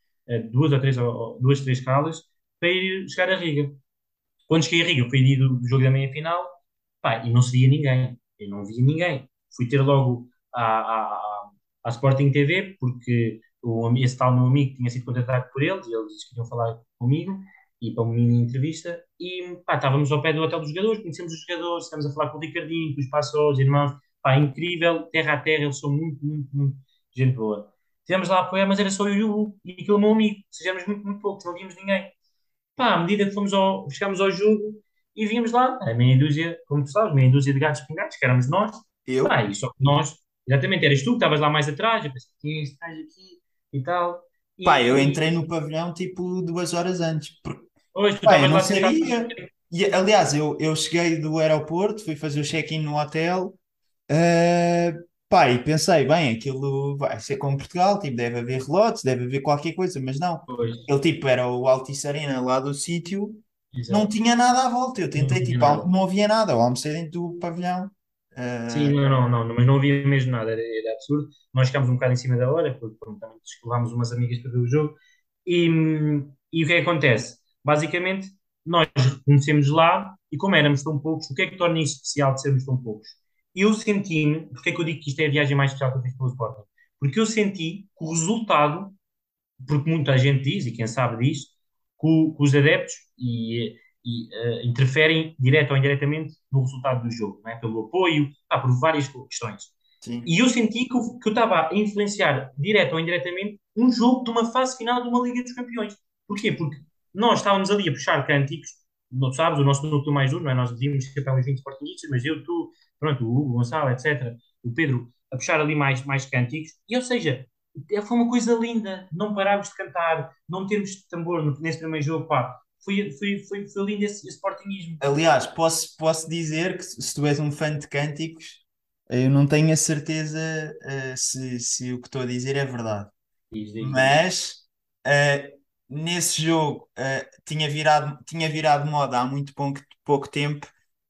duas, três escalas, para ir chegar a Riga. Quando cheguei a Riga, foi dia do jogo da meia-final, pá, e não se via ninguém. Eu não via ninguém. Fui ter logo à Sporting TV, porque esse tal meu amigo tinha sido contratado por eles, e eles queriam falar comigo, e para uma mini entrevista, e pá, estávamos ao pé do hotel dos jogadores, conhecemos os jogadores, estamos a falar com o Ricardinho, com os Passos, irmãos, pá, incrível, terra a terra, eles são muito, muito, muito gente boa. Estivemos lá a apoiar, mas era só eu e o Hugo, e aquele meu amigo, sejamos muito, muito poucos, não víamos ninguém. Pá, à medida que chegámos ao jogo e vimos lá a meia dúzia, como tu sabes, meia dúzia de gatos pingados, que éramos nós. Pá, Eu? e só que nós, exatamente, eras tu que estavas lá mais atrás, eu pensei, quem é este gajo aqui e tal. Pá, eu E entrei no pavilhão tipo 2 horas antes. hoje tu Pá, eu estavas não lá sentado. sabia. E, aliás, eu cheguei do aeroporto, fui fazer o check-in no hotel. Uh, Pá, e pensei, bem, aquilo vai ser como Portugal, tipo, deve haver relotes, deve haver qualquer coisa, mas não. Pois, Ele, tipo, era o Altice Arena lá do sítio, não exato. tinha nada à volta. Eu Não tentei, tinha tipo, nada. não havia nada. Eu almocei dentro do pavilhão. Sim, Uh, não, mas não havia mesmo nada, era absurdo. Nós ficámos um bocado em cima da hora, porque pronto, também descolámos umas amigas para ver o jogo. E o que é que acontece? Basicamente, nós reconhecemos lá, e como éramos tão poucos, o que é que torna isso especial de sermos tão poucos? Eu senti-me, porque é que eu digo que isto é a viagem mais especial que eu fiz pelo Sporting? Porque eu senti que o resultado, porque muita gente diz, e quem sabe diz, que os adeptos interferem direto ou indiretamente no resultado do jogo, não é? Pelo apoio, por várias questões. sim. E eu senti que eu estava a influenciar direto ou indiretamente um jogo de uma fase final de uma Liga dos Campeões. Porquê? Porque nós estávamos ali a puxar cânticos, não sabes, o nosso núcleo mais duro, não é? Nós devíamos ser para uns 20 sportingistas, mas eu, tu, pronto, o Hugo, o Gonçalo, etc., o Pedro, a puxar ali mais cânticos. E, ou seja, foi uma coisa linda, não pararmos de cantar, não termos de tambor nesse primeiro jogo, pá. Foi lindo esse sportingismo. Aliás, posso dizer que se tu és um fã de cânticos, eu não tenho a certeza, se o que estou a dizer é verdade. Diz. Mas nesse jogo tinha virado moda há muito pouco tempo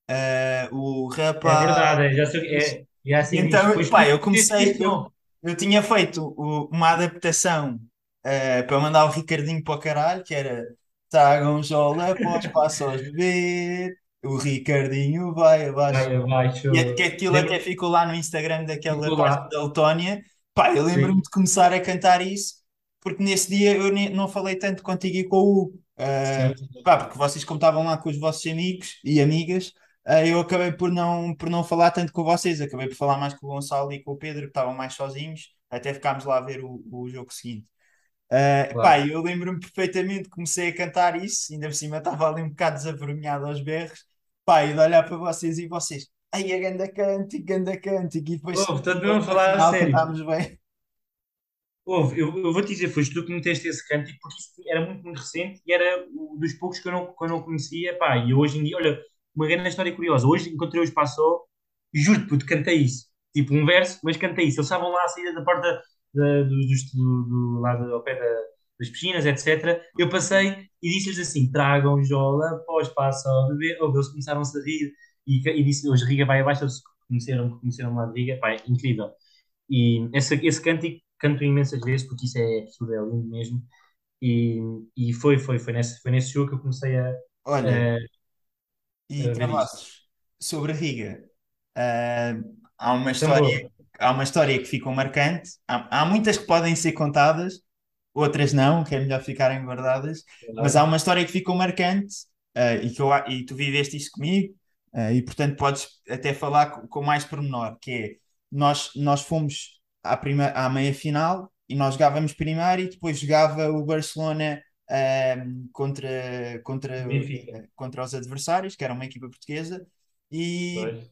o É rapaz. verdade, já E sei disso. então, Foste tu pá, que eu meteste comecei, esse eu, nome. eu tinha feito uma adaptação para mandar o Ricardinho para o caralho, que era tragam jola para os passos beber, o Ricardinho vai abaixo. Vai abaixo. E que aquilo até Lembra? ficou lá no Instagram daquela Ficou casa lá. da Letónia. Pá, eu lembro-me Sim, de começar a cantar isso, porque nesse dia eu não falei tanto contigo e com o Hugo. certo. Pá, porque vocês, como estavam lá com os vossos amigos e amigas, eu acabei por não falar tanto com vocês, acabei por falar mais com o Gonçalo e com o Pedro, que estavam mais sozinhos, até ficámos lá a ver o jogo seguinte. Pá, Claro. eu lembro-me perfeitamente, comecei a cantar isso, ainda por cima estava ali um bocado desavergonhado aos berros, pá, e de olhar para vocês e vocês, ai, a ganda cântico, e depois Ouve, estou no mesmo a falar a final sério. cantámos bem. Ouve, eu vou te dizer, foste tu que meteste esse cântico, porque isso era muito, muito recente e era dos poucos que eu não conhecia. Pá, e eu hoje em dia, olha, uma grande história curiosa. Hoje encontrei os Passou e juro-te, puto, cantei isso. Tipo um verso, mas cantei isso. Eles estavam lá à saída da porta lá ao pé das piscinas, etc. Eu passei e disse-lhes assim: tragam jola para o espaço a beber. Ouve, eles começaram-se a rir e disse: hoje Riga vai abaixo. Eles conheceram lá de Riga. Pá, é incrível. E esse cântico canto imensas vezes porque isso é absurdo, é lindo mesmo. E, e foi nesse jogo que eu comecei Olha, a, e a ver isto. Travassos, sobre a Riga, ah, há uma história, Tambor, há uma história que ficou marcante, há muitas que podem ser contadas, outras não, que é melhor ficarem guardadas, mas há claro. uma história que ficou marcante, e tu viveste isso comigo, e portanto podes até falar com mais pormenor, que é, nós fomos à meia-final e nós jogávamos primeiro e depois jogava o Barcelona contra, contra, Benfica. contra os adversários, que era uma equipa portuguesa, e, Pois.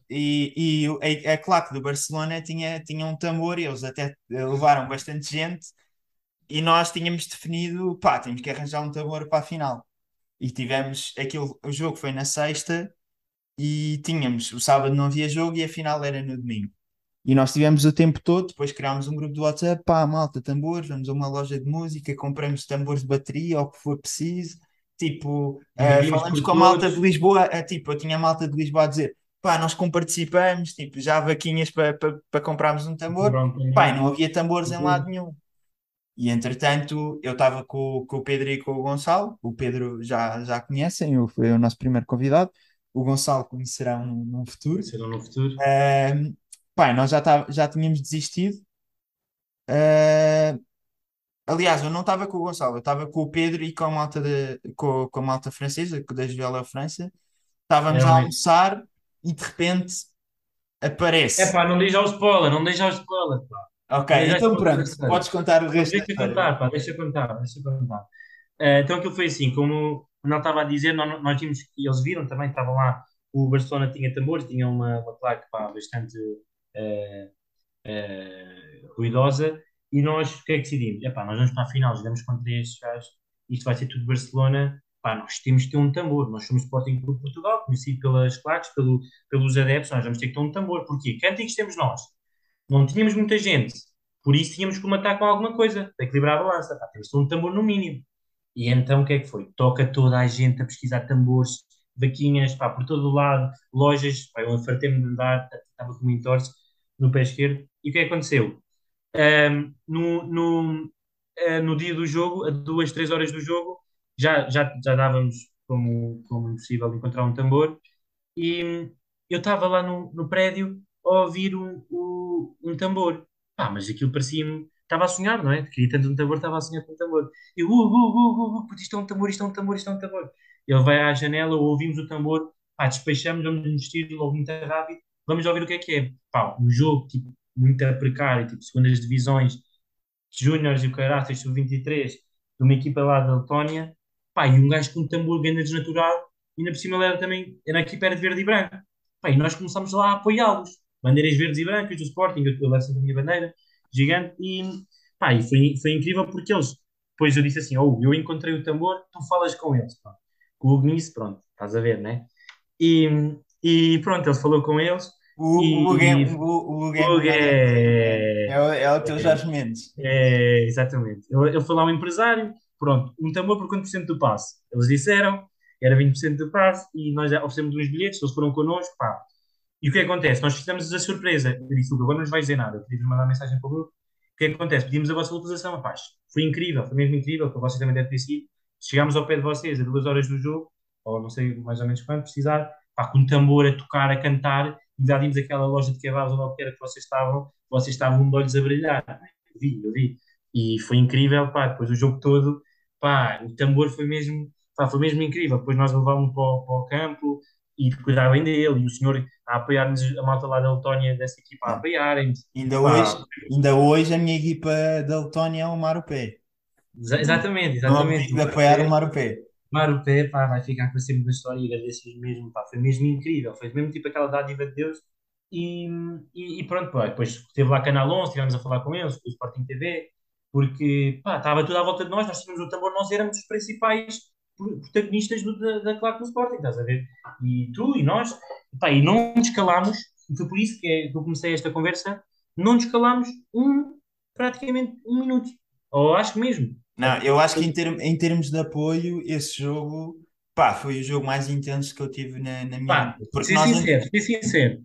a claque do Barcelona tinha um tambor, e eles até levaram bastante gente, e nós tínhamos definido, pá, temos que arranjar um tambor para a final. E tivemos aquilo, o jogo foi na sexta, e tínhamos, o sábado não havia jogo e a final era no domingo. E nós tivemos o tempo todo, depois criámos um grupo do WhatsApp, pá, malta, tambores, vamos a uma loja de música, compramos tambores de bateria, ou o que for preciso. Tipo, Dividimos falamos por com a malta de todos, Lisboa, tipo, eu tinha a malta de Lisboa a dizer, pá, nós comparticipamos, tipo, já há vaquinhas para comprarmos um tambor. comprar um Pá, e tambor, não havia tambores por em lado tudo. nenhum. E entretanto, eu estava com o Pedro e com o Gonçalo. O Pedro já conhecem, foi o nosso primeiro convidado. O Gonçalo conhecerá num futuro. Serão no futuro. Ahm, Pá, nós já tínhamos desistido. Ah, Aliás, eu não estava com o Gonçalo, eu estava com o Pedro e com a malta francesa, da Joela França. Estávamos a Eram esses. almoçar e de repente É aparece. pá, não deixa o spoiler, não deixa o spoiler, pá. Ok, Não deixa o então spoiler da pronto, história. podes contar o Então, resto da deixa história. contar, pá, deixa contar, deixa contar. Então aquilo foi assim, como o Nel estava a dizer, nós vimos que eles viram também, estavam lá, o Barcelona tinha tambores, tinha uma placa pá, bastante eh, ruidosa, e nós o que é que decidimos? Epá, nós vamos para a final, jogamos contra estes gajos, isto vai ser tudo Barcelona, pá, nós temos que ter um tambor, nós somos Sporting Clube de Portugal, conhecido pelas claques, pelos adeptos, nós vamos ter que ter um tambor, porquê? Cânticos temos nós, não tínhamos muita gente, por isso tínhamos que matar com alguma coisa, para equilibrar a balança, pá, temos que ter um tambor no mínimo. E então o que é que foi? Toca toda a gente a pesquisar tambores, vaquinhas, pá, por todo o lado, lojas, pá, eu fartei-me de andar, estava com um entorse no pé esquerdo, e o que é que aconteceu? Um, no, no, no dia do jogo, a 2, 3 horas do jogo, já dávamos como impossível encontrar um tambor, e eu estava lá no prédio a ouvir um tambor. Pá, mas aquilo parecia-me. Estava a sonhar, não é? Queria tanto um tambor, estava a sonhar com um tambor. Eu, puto, isto é um tambor, isto é um tambor, isto é um tambor. Ele vai à janela, ouvimos o tambor, pá, despeixamos, vamos nos vestir logo muito rápido, vamos ouvir o que é. Pá, um jogo, tipo, muito precário, tipo, segundas divisões, Júniores e o Caraças, sub-23, de uma equipa lá da Letónia, pá, e um gajo com um tambor grande desnaturado, e ainda por cima ele era também, era a equipa era de verde e branco. Pá, e nós começámos lá a apoiá-los. Bandeiras verdes e brancas do Sporting, eu levo sempre a minha bandeira, gigante, e, pá, e foi incrível porque eles, depois eu disse assim, oh, eu encontrei o tambor, tu falas com eles, pá. Com o Nisso, pronto, estás a ver, né? E, e pronto, ele falou com eles, O Hugo e o Hugo é o melhor do que tu, é o teu é, Jorge Mendes. exatamente. Ele foi lá um empresário, pronto, um tambor por quanto por cento do passe? Eles disseram, era 20% do passe, e nós já oferecemos uns bilhetes, eles foram connosco, pá. E o que acontece? Nós fizemos a surpresa. Eu disse, Hugo, agora não nos vais dizer nada. Eu queria mandar mensagem para o grupo. O que acontece? Pedimos a vossa localização, rapaz. Foi incrível, foi mesmo incrível, para vocês também devem ter sido. Chegámos ao pé de vocês a 2 horas do jogo, ou não sei mais ou menos quanto, precisar, pá, com um tambor a tocar, a cantar, e já vimos aquela loja de kebabs onde que era que vocês estavam de olhos a brilhar. Eu vi. E foi incrível, pá, depois o jogo todo, pá, o tambor foi mesmo, pá, foi mesmo incrível. Depois nós levámos para o campo e de cuidar bem dele, e o senhor a apoiar-nos, a malta lá da Letónia, dessa equipa a É. apoiarem-nos. Ainda Pá, hoje, ainda hoje a minha equipa da Letónia é o Marupé. Não, exatamente, não exatamente. abdico de apoiar o Marupé. O pé, pá, vai ficar para sempre na história e agradeço-lhes mesmo, pá, foi mesmo incrível, foi mesmo tipo aquela dádiva de Deus. E, e pronto, pá, depois esteve lá Canal 11, estivemos a falar com eles, com o Sporting TV, porque pá, estava tudo à volta de nós tínhamos o tambor, nós éramos os principais protagonistas da claque do Sporting, estás a ver? E tu e nós, pá, e não nos calámos, e foi por isso que eu comecei esta conversa, não nos calámos praticamente 1 minuto, ou acho que mesmo. Não, eu acho que em termos de apoio, esse jogo, pá, foi o jogo mais intenso que eu tive na minha Pá, vida. Porque nós, ser sincero,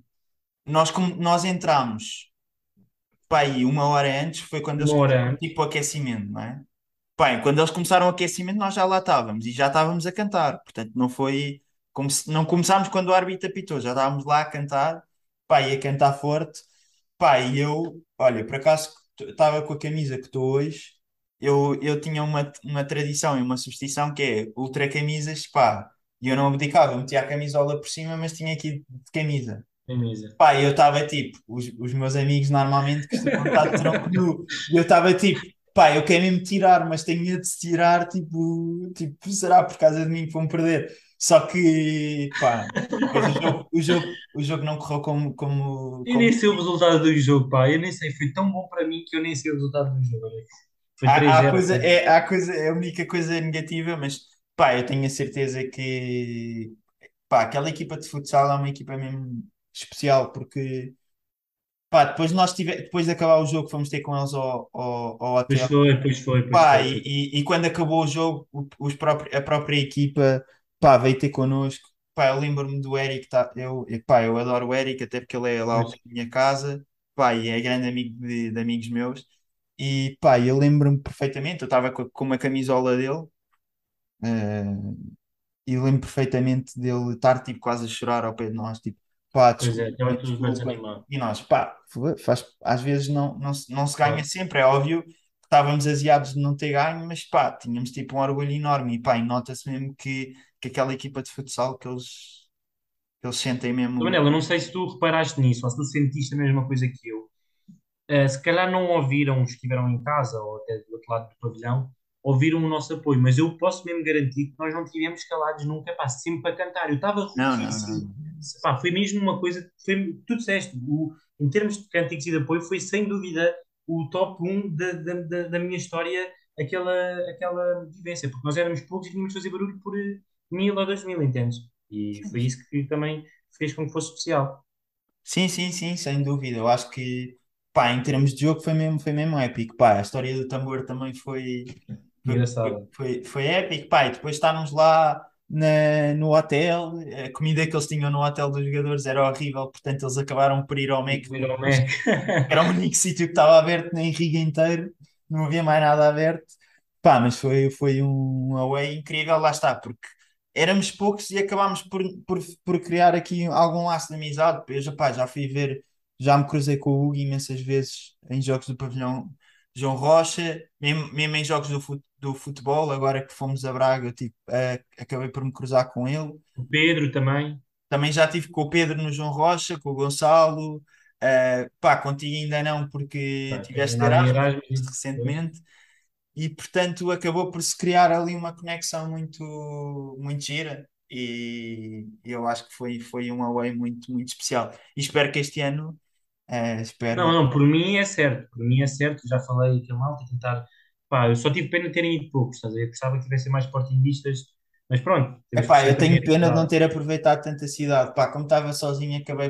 nós entramos, pá, aí uma hora antes, foi quando eles uma hora começaram antes, tipo o aquecimento, não é? Bem, quando eles começaram o aquecimento, nós já lá estávamos e já estávamos a cantar. Portanto, não foi como se, não começámos quando o árbitro apitou, já estávamos lá a cantar, pá, e a cantar forte. Pá, e eu, olha, por acaso estava com a camisa que estou hoje, eu tinha uma tradição e uma superstição que é ultra camisas, pá, e eu não abdicava, eu metia a camisola por cima, mas tinha aqui de camisa. camisa. Pá, e eu estava tipo, os meus amigos normalmente costumam estar de tronco nu, e eu estava tipo, pá, eu quero mesmo tirar, mas tenho medo de se tirar, tipo, será por causa de mim que vão perder? Só que, pá, depois o jogo não correu como, Eu nem como sei o resultado do jogo, pá. Eu nem sei. Foi tão bom para mim que eu nem sei o resultado do jogo, Alex. Foi há, três há zero coisa, para é, há coisa, é a única coisa negativa, mas pá, eu tenho a certeza que pá, aquela equipa de futsal é uma equipa mesmo especial, porque pá, depois de acabar o jogo fomos ter com eles ao Pois hotel. foi, pois foi, pois Pá, foi. e, Pois foi. e quando acabou o jogo, a própria equipa, pá, veio ter connosco. Pá, eu lembro-me do Eric, tá, pá, eu adoro o Eric, até porque ele é lá ao pé Pois, da minha casa, pá, e é grande amigo de amigos meus. E pá, eu lembro-me perfeitamente, eu estava com uma camisola dele, eh, e lembro perfeitamente dele estar tipo quase a chorar ao pé de nós, tipo, pá, pois é, estava desculpem, tudo bem desculpem. desanimado. E nós, pá, às vezes não se ganha Claro. sempre, é óbvio que estávamos aziados de não ter ganho, mas pá, tínhamos tipo um orgulho enorme e pá, e nota-se mesmo que aquela equipa de futsal que eles sentem Então, mesmo. Manela, não sei se tu reparaste nisso ou se tu sentiste a mesma coisa que eu. Se calhar não ouviram os que estiveram em casa ou até do outro lado do pavilhão, ouviram o nosso apoio, mas eu posso mesmo garantir que nós não tivemos calados nunca, pá, sempre para cantar. Eu estava Não, não, não, rotíssimo. não. Pá, foi mesmo uma coisa, foi, tu disseste, em termos de cânticos e de apoio, foi sem dúvida o top um da minha história, aquela vivência, porque nós éramos poucos e tínhamos de fazer barulho por 1000 ou 2000, entendes? E foi isso que também fez com que fosse especial. Sim, sim, sim, sem dúvida. Eu acho que, pá, em termos de jogo foi mesmo épico. Pá, a história do tambor também foi, Engraçado. foi épico. Pá, e depois estarmos lá no hotel, a comida que eles tinham no hotel dos jogadores era horrível, portanto eles acabaram por ir ao E Mac, comer ao Mac. era o único sítio que estava aberto na Riga inteiro, não havia mais nada aberto. Pá, mas foi um away incrível, lá está, porque éramos poucos e acabámos por criar aqui algum laço de amizade. Eu já, pá, já fui ver, já me cruzei com o Hugo imensas vezes em jogos do pavilhão João Rocha, mesmo em jogos do futebol, agora que fomos a Braga, tipo, acabei por me cruzar com ele. O Pedro também. Também já estive com o Pedro no João Rocha, com o Gonçalo. Pá, contigo ainda não, porque Pá, tenho tiveste de andado em Erasmus Erasmus. Pois. recentemente e, portanto, acabou por se criar ali uma conexão muito, muito gira. E eu acho que foi um away muito, muito especial. E espero que este ano, Não, espero. não, por mim é certo. Por mim é certo. Já falei que a malta tentar. Pá, eu só tive pena de terem ido poucos, estás a ver? Gostava que tivessem mais sportinguistas, mas pronto, temos que Epá, perceber eu também tenho a pena de não realidade. ter aproveitado tanta cidade. Pá, como estava sozinho, acabei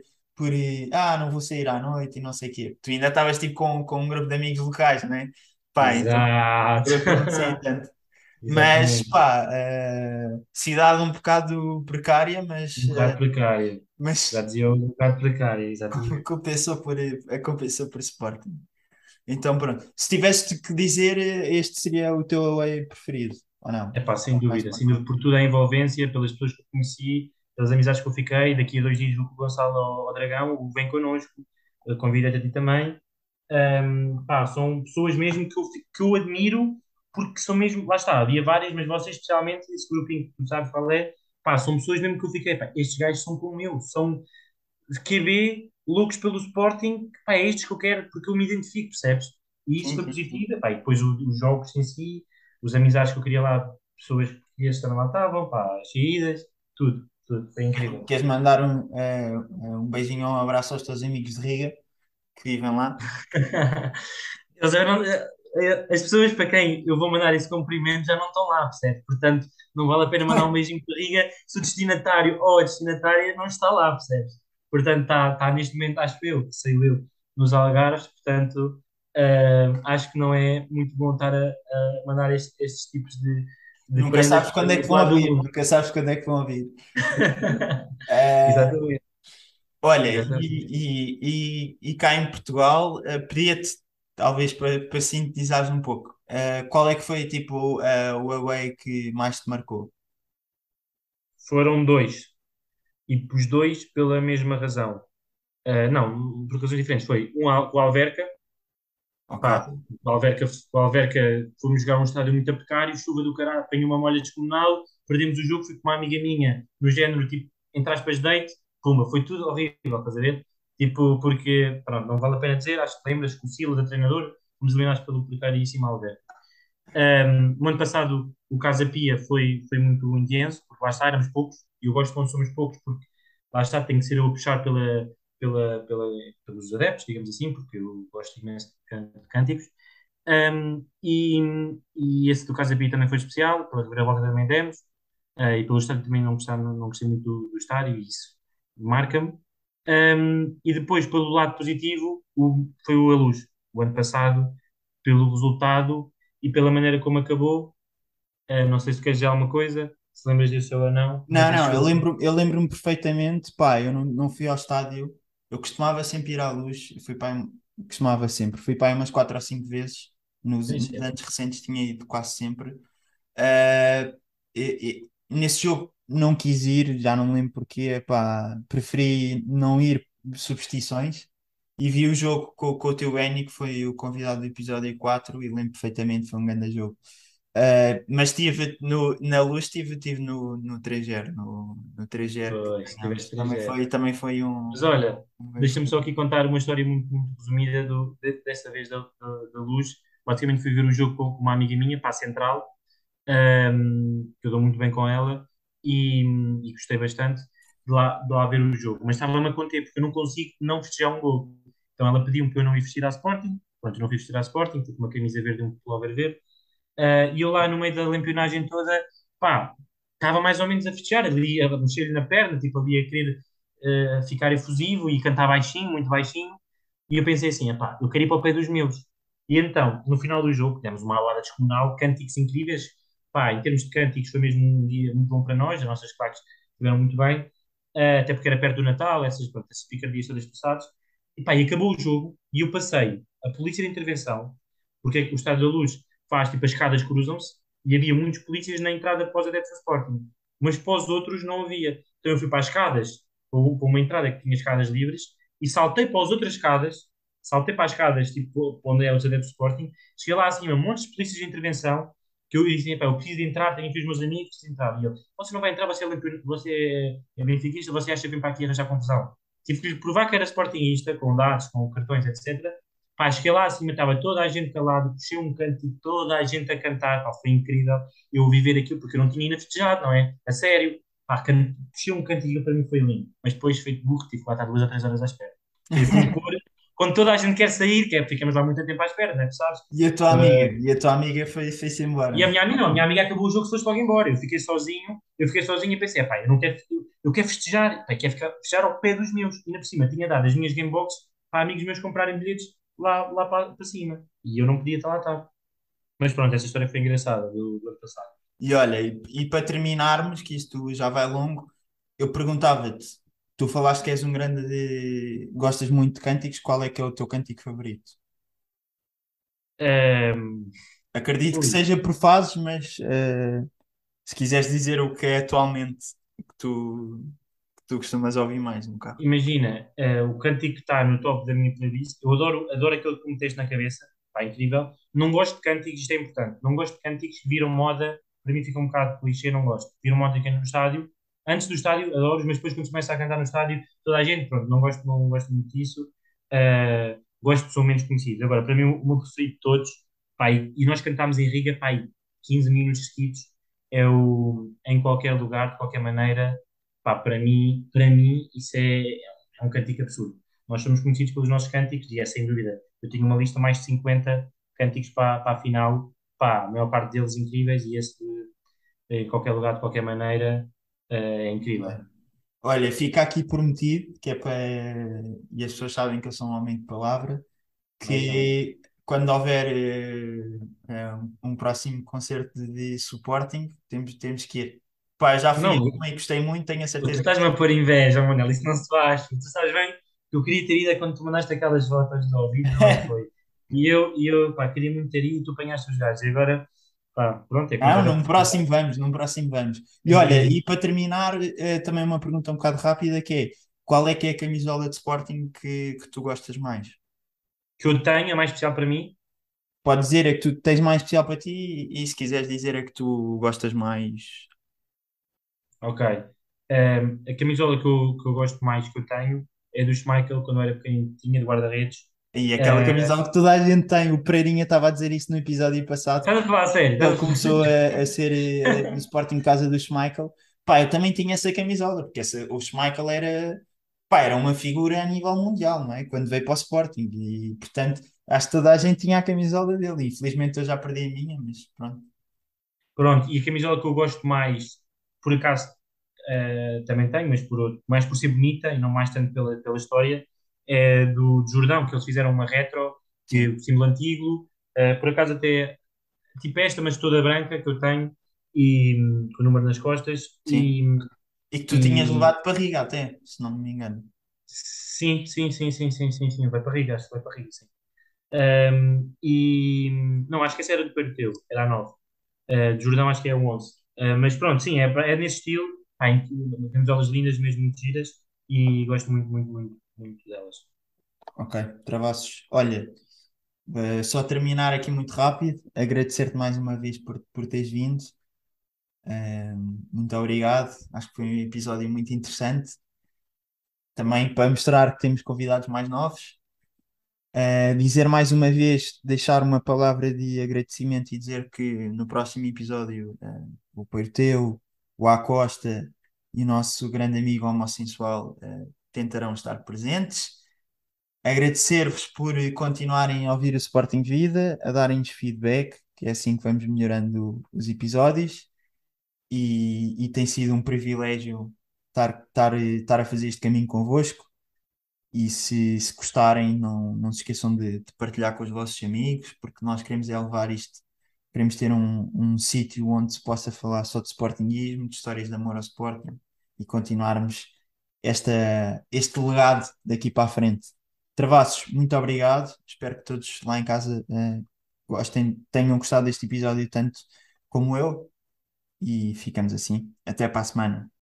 por não vou sair à noite e não sei o quê. Tu ainda estavas tipo com um grupo de amigos locais, né? Pá, então Exato. acabei por não sair tanto. Mas, Exatamente. pá, cidade um bocado precária, Um bocado precário. Já mas dizia eu, um bocado precário, exatamente. compensou por Sporting. Então, pronto. Se tivesse que dizer, este seria o teu away preferido, ou não? É pá, Mais sem dúvida, marcou. por toda a envolvência, pelas pessoas que eu conheci, pelas amizades que eu fiquei. Daqui a 2 dias vou com o Gonçalo ao Dragão, o vem connosco, convida-te a ti também. Pá, são pessoas mesmo que eu admiro, porque são mesmo, lá está, havia várias, mas vocês especialmente, esse grupinho que tu sabes qual é, pá, são pessoas mesmo que eu fiquei, pá, estes gajos são como eu, são QB, loucos pelo Sporting, pá, é estes que eu quero, porque eu me identifico, percebes? E isso Sim, foi sim, sim. positivo, pá, e depois os jogos em si, os amizades que eu queria lá, pessoas portuguesas também lá estavam, pá, as saídas, tudo, tudo, foi incrível. Queres mandar um beijinho ou um abraço aos teus amigos de Riga que vivem lá? Eles já não- as pessoas para quem eu vou mandar esse cumprimento já não estão lá, percebe? Portanto, não vale a pena mandar um beijinho de barriga se o destinatário ou a destinatária não está lá, percebes? Portanto, está neste momento, acho eu, que saiu eu, nos Algarves, portanto, acho que não é muito bom estar a mandar estes tipos de Nunca prendas sabes para quando o é que outro vão lado do ouvir, mundo. nunca sabes quando é que vão ouvir. Eh, Exatamente, Olha, exatamente. e cá em Portugal, pedia-te, talvez para sintetizares um pouco, qual é que foi tipo o away que mais te marcou? Foram dois, e os dois pela mesma razão. Não, por razões diferentes. Foi o Alverca, Ok. pá, o Alverca fomos jogar um estádio muito precário, chuva do caralho, apanhou uma molha descomunal, perdemos o jogo, fui com uma amiga minha, no género, tipo, entre aspas, date, pumba, foi tudo horrível, estás a ver? Tipo, porque, pronto, não vale a pena dizer, acho que lembras que o Silas, a treinador, fomos eliminados pelo precaríssimo Alverca. No ano passado o Casa Pia foi muito intenso, porque lá está, éramos poucos, e eu gosto quando somos poucos, porque lá está, tem que ser eu a puxar pelos adeptos, digamos assim, porque eu gosto imenso de cânticos. E esse do Casa Pia também foi especial, pela reviravolta também demos, e pelo estádio também não gostei muito do estádio, e isso marca-me. E depois, pelo lado positivo, foi o Aluz, o ano passado, pelo resultado e pela maneira como acabou. Não sei se queres dizer alguma coisa, se lembras desse ou não, Não, mas não, esse jogo. eu lembro-me perfeitamente, pá, eu não fui ao estádio, eu costumava sempre ir à Luz, fui para aí, costumava sempre, fui para aí umas 4 ou 5 vezes, Sim, nos sim. anos recentes tinha ido quase sempre. Ah, nesse jogo não quis ir, já não me lembro porquê, pá, preferi não ir de superstições e vi o jogo com o teu Benny, que foi o convidado do episódio 4 e lembro perfeitamente, foi um grande jogo. Mas estive na Luz, estive no 3-0, no 3-0 que Pois, ganhámos. tiveste 3-0. Também foi Mas olha, um grande deixa-me jogo. só aqui contar uma história muito, muito resumida dessa vez da Luz. Basicamente fui ver o jogo com uma amiga minha para a Central, que eu dou muito bem com ela, e gostei bastante de lá ver o jogo. Mas estava-me a conter, porque eu não consigo não festejar um gol. Então ela pediu-me para eu não ir vestir à Sporting. Pronto, eu não fui vestir à Sporting, tive uma camisa verde e um pullover verde. E eu lá no meio da lampiονagem toda, pá, estava mais ou menos a festejar, ali a mexer-lhe na perna, tipo ali a querer ficar efusivo e cantar baixinho, muito baixinho. E eu pensei assim, pá, eu quero ir para o pé dos meus. E então, no final do jogo, tivemos uma aulada descomunal, cânticos incríveis. Pá, em termos de cânticos, foi mesmo um dia muito bom para nós, as nossas claques estiveram muito bem, até porque era perto do Natal, pronto, essas picardias todas passadas. E pá, e acabou o jogo e eu passei a polícia de intervenção, porque é que o Estádio da Luz faz, tipo, as escadas cruzam-se e havia muitos polícias na entrada para os adeptos do Sporting, mas para os outros não havia. Então eu fui para as escadas, para uma entrada que tinha escadas livres, e saltei para as outras escadas, saltei para as escadas, tipo, para onde é os adeptos do Sporting, cheguei lá acima, montes de polícias de intervenção, que eu disse, pá, eu preciso de entrar, tenho aqui os meus amigos, preciso de entrar. E ele, você não vai entrar, você é benfiquista, você acha que vem para aqui arranjar confusão. Tive que lhe provar que era sportinguista, com dados, com cartões, etc. Pá, cheguei lá acima, estava toda a gente calada, puxei um canto e toda a gente a cantar, pá, foi incrível eu viver aquilo, porque eu não tinha ainda festejado, não é? A sério. Pá, puxei um canto e aquilo para mim foi lindo. Mas depois, feito burro, tive que lá estar 2 ou 3 horas à espera. Foi a fundo cor, quando toda a gente quer sair, que é, ficamos lá muito tempo à espera, né? Tu sabes? E a tua amiga? Uh, E a tua amiga foi-se embora? e a minha amiga não, a minha amiga acabou o jogo, foi logo embora. Eu fiquei sozinho e pensei, pá, eu não quero, eu quero festejar, pá, quero festejar ao pé dos meus. E ainda por cima, tinha dado as minhas Gamebox para amigos meus comprarem bilhetes lá para cima. E eu não podia estar lá, estar. Mas pronto, essa história foi engraçada do ano passado. E olha, e para terminarmos, que isto já vai longo, eu perguntava-te, tu falaste que és um grande gostas muito de cânticos, qual é que é o teu cântico favorito? Ehm, Acredito que ui, seja por fases, mas se quiseres dizer o que é atualmente que tu costumas ouvir mais um bocado. imagina, o cântico que está no top da minha playlist, eu adoro aquele que me meteste na cabeça, está incrível. Não gosto de cânticos, isto é importante, não gosto de cânticos que viram moda, para mim fica um bocado clichê, não gosto. Viram moda aqui no estádio, antes do estádio adoro, mas depois quando se começa a cantar no estádio, toda a gente, pronto, não gosto muito disso. Gosto de pessoas menos conhecidas. Agora, para mim, o meu preferido de todos, pá, e nós cantámos em Riga, pá, aí 15 minutos seguidos, é o Em Qualquer Lugar, de Qualquer Maneira. Pá, para mim isso é um cântico absurdo. Nós somos conhecidos pelos nossos cânticos e é sem dúvida. Eu tenho uma lista de mais de 50 cânticos para a final, pá, a maior parte deles incríveis e esse de em qualquer lugar, de qualquer maneira, é incrível. Olha, fica aqui prometido, que é para. E as pessoas sabem que eu sou um homem de palavra, Mais ainda. que quando houver um próximo concerto de Sporting, temos que ir. Pá, já fui Não, a uma e gostei muito, tenho a tu certeza que. estás-me a pôr inveja, Manel, isso não se faz. Tu sabes bem que eu queria ter ido a quando tu mandaste aquelas fotos do ouvido, não foi? E eu, pá, queria muito ter ido e tu apanhaste os gajos. E agora, pá, pronto, é Não, contar a num próximo oportunidade. vamos, num próximo vamos. E Diz, olha, diz, e diz. para terminar, também uma pergunta um bocado rápida que é, qual é que é a camisola de Sporting que tu gostas mais? Que eu tenho, é mais especial para mim. Pode dizer a que tu tens mais especial para ti e se quiseres dizer a que tu gostas mais. Ok. A camisola que eu gosto mais que eu tenho é do Schmeichel, quando eu era pequenino, tinha de guarda-redes. E aquela Eh, camisola que toda a gente tem, o Pereirinha estava a dizer isso no episódio passado, Estás a falar a sério? que ele começou a ser no Sporting Casa do Schmeichel. Pá, eu também tinha essa camisola, porque o Schmeichel era, pá, era uma figura a nível mundial, não é? Quando veio para o Sporting, e portanto acho que toda a gente tinha a camisola dele. Infelizmente eu já perdi a minha, mas pronto. Pronto, e a camisola que eu gosto mais, por acaso também tenho, mas mais por ser bonita e não mais tanto pela história, é do Jordão, que eles fizeram uma retro, que Sim, o símbolo antigo, por acaso até tipo esta, mas toda branca que eu tenho, e com o número nas costas, sim. E que tu tinhas e levado para Riga até, se não me engano. sim, sim, sim, sim, sim, sim, sim, vai para Riga, acho que vai para Riga, sim. E não, acho que essa era do Perteu, era a 9. De Jordão acho que é o 11. Mas pronto, sim, é nesse estilo. Temos aulas lindas, mesmo muito giras, e gosto muito, muito, muito, muito delas. Ok, Travassos. Olha, só terminar aqui muito rápido, agradecer-te mais uma vez por teres vindo. Muito obrigado. Acho que foi um episódio muito interessante. Também para mostrar que temos convidados mais novos. Dizer mais uma vez, deixar uma palavra de agradecimento e dizer que no próximo episódio, o Poiroteu, o Acosta e o nosso grande amigo homossexual, tentarão estar presentes. Agradecer-vos por continuarem a ouvir o Sporting Vida, a darem-nos feedback, que é assim que vamos melhorando os episódios. E tem sido um privilégio estar a fazer este caminho convosco. E se gostarem, não se esqueçam de partilhar com os vossos amigos, porque nós queremos é levar isto, queremos ter um sítio onde se possa falar só de sportinguismo, de histórias de amor ao Sporting e continuarmos este legado daqui para a frente. Travassos, muito obrigado. Espero que todos lá em casa tenham gostado deste episódio tanto como eu e ficamos assim. Até para a semana.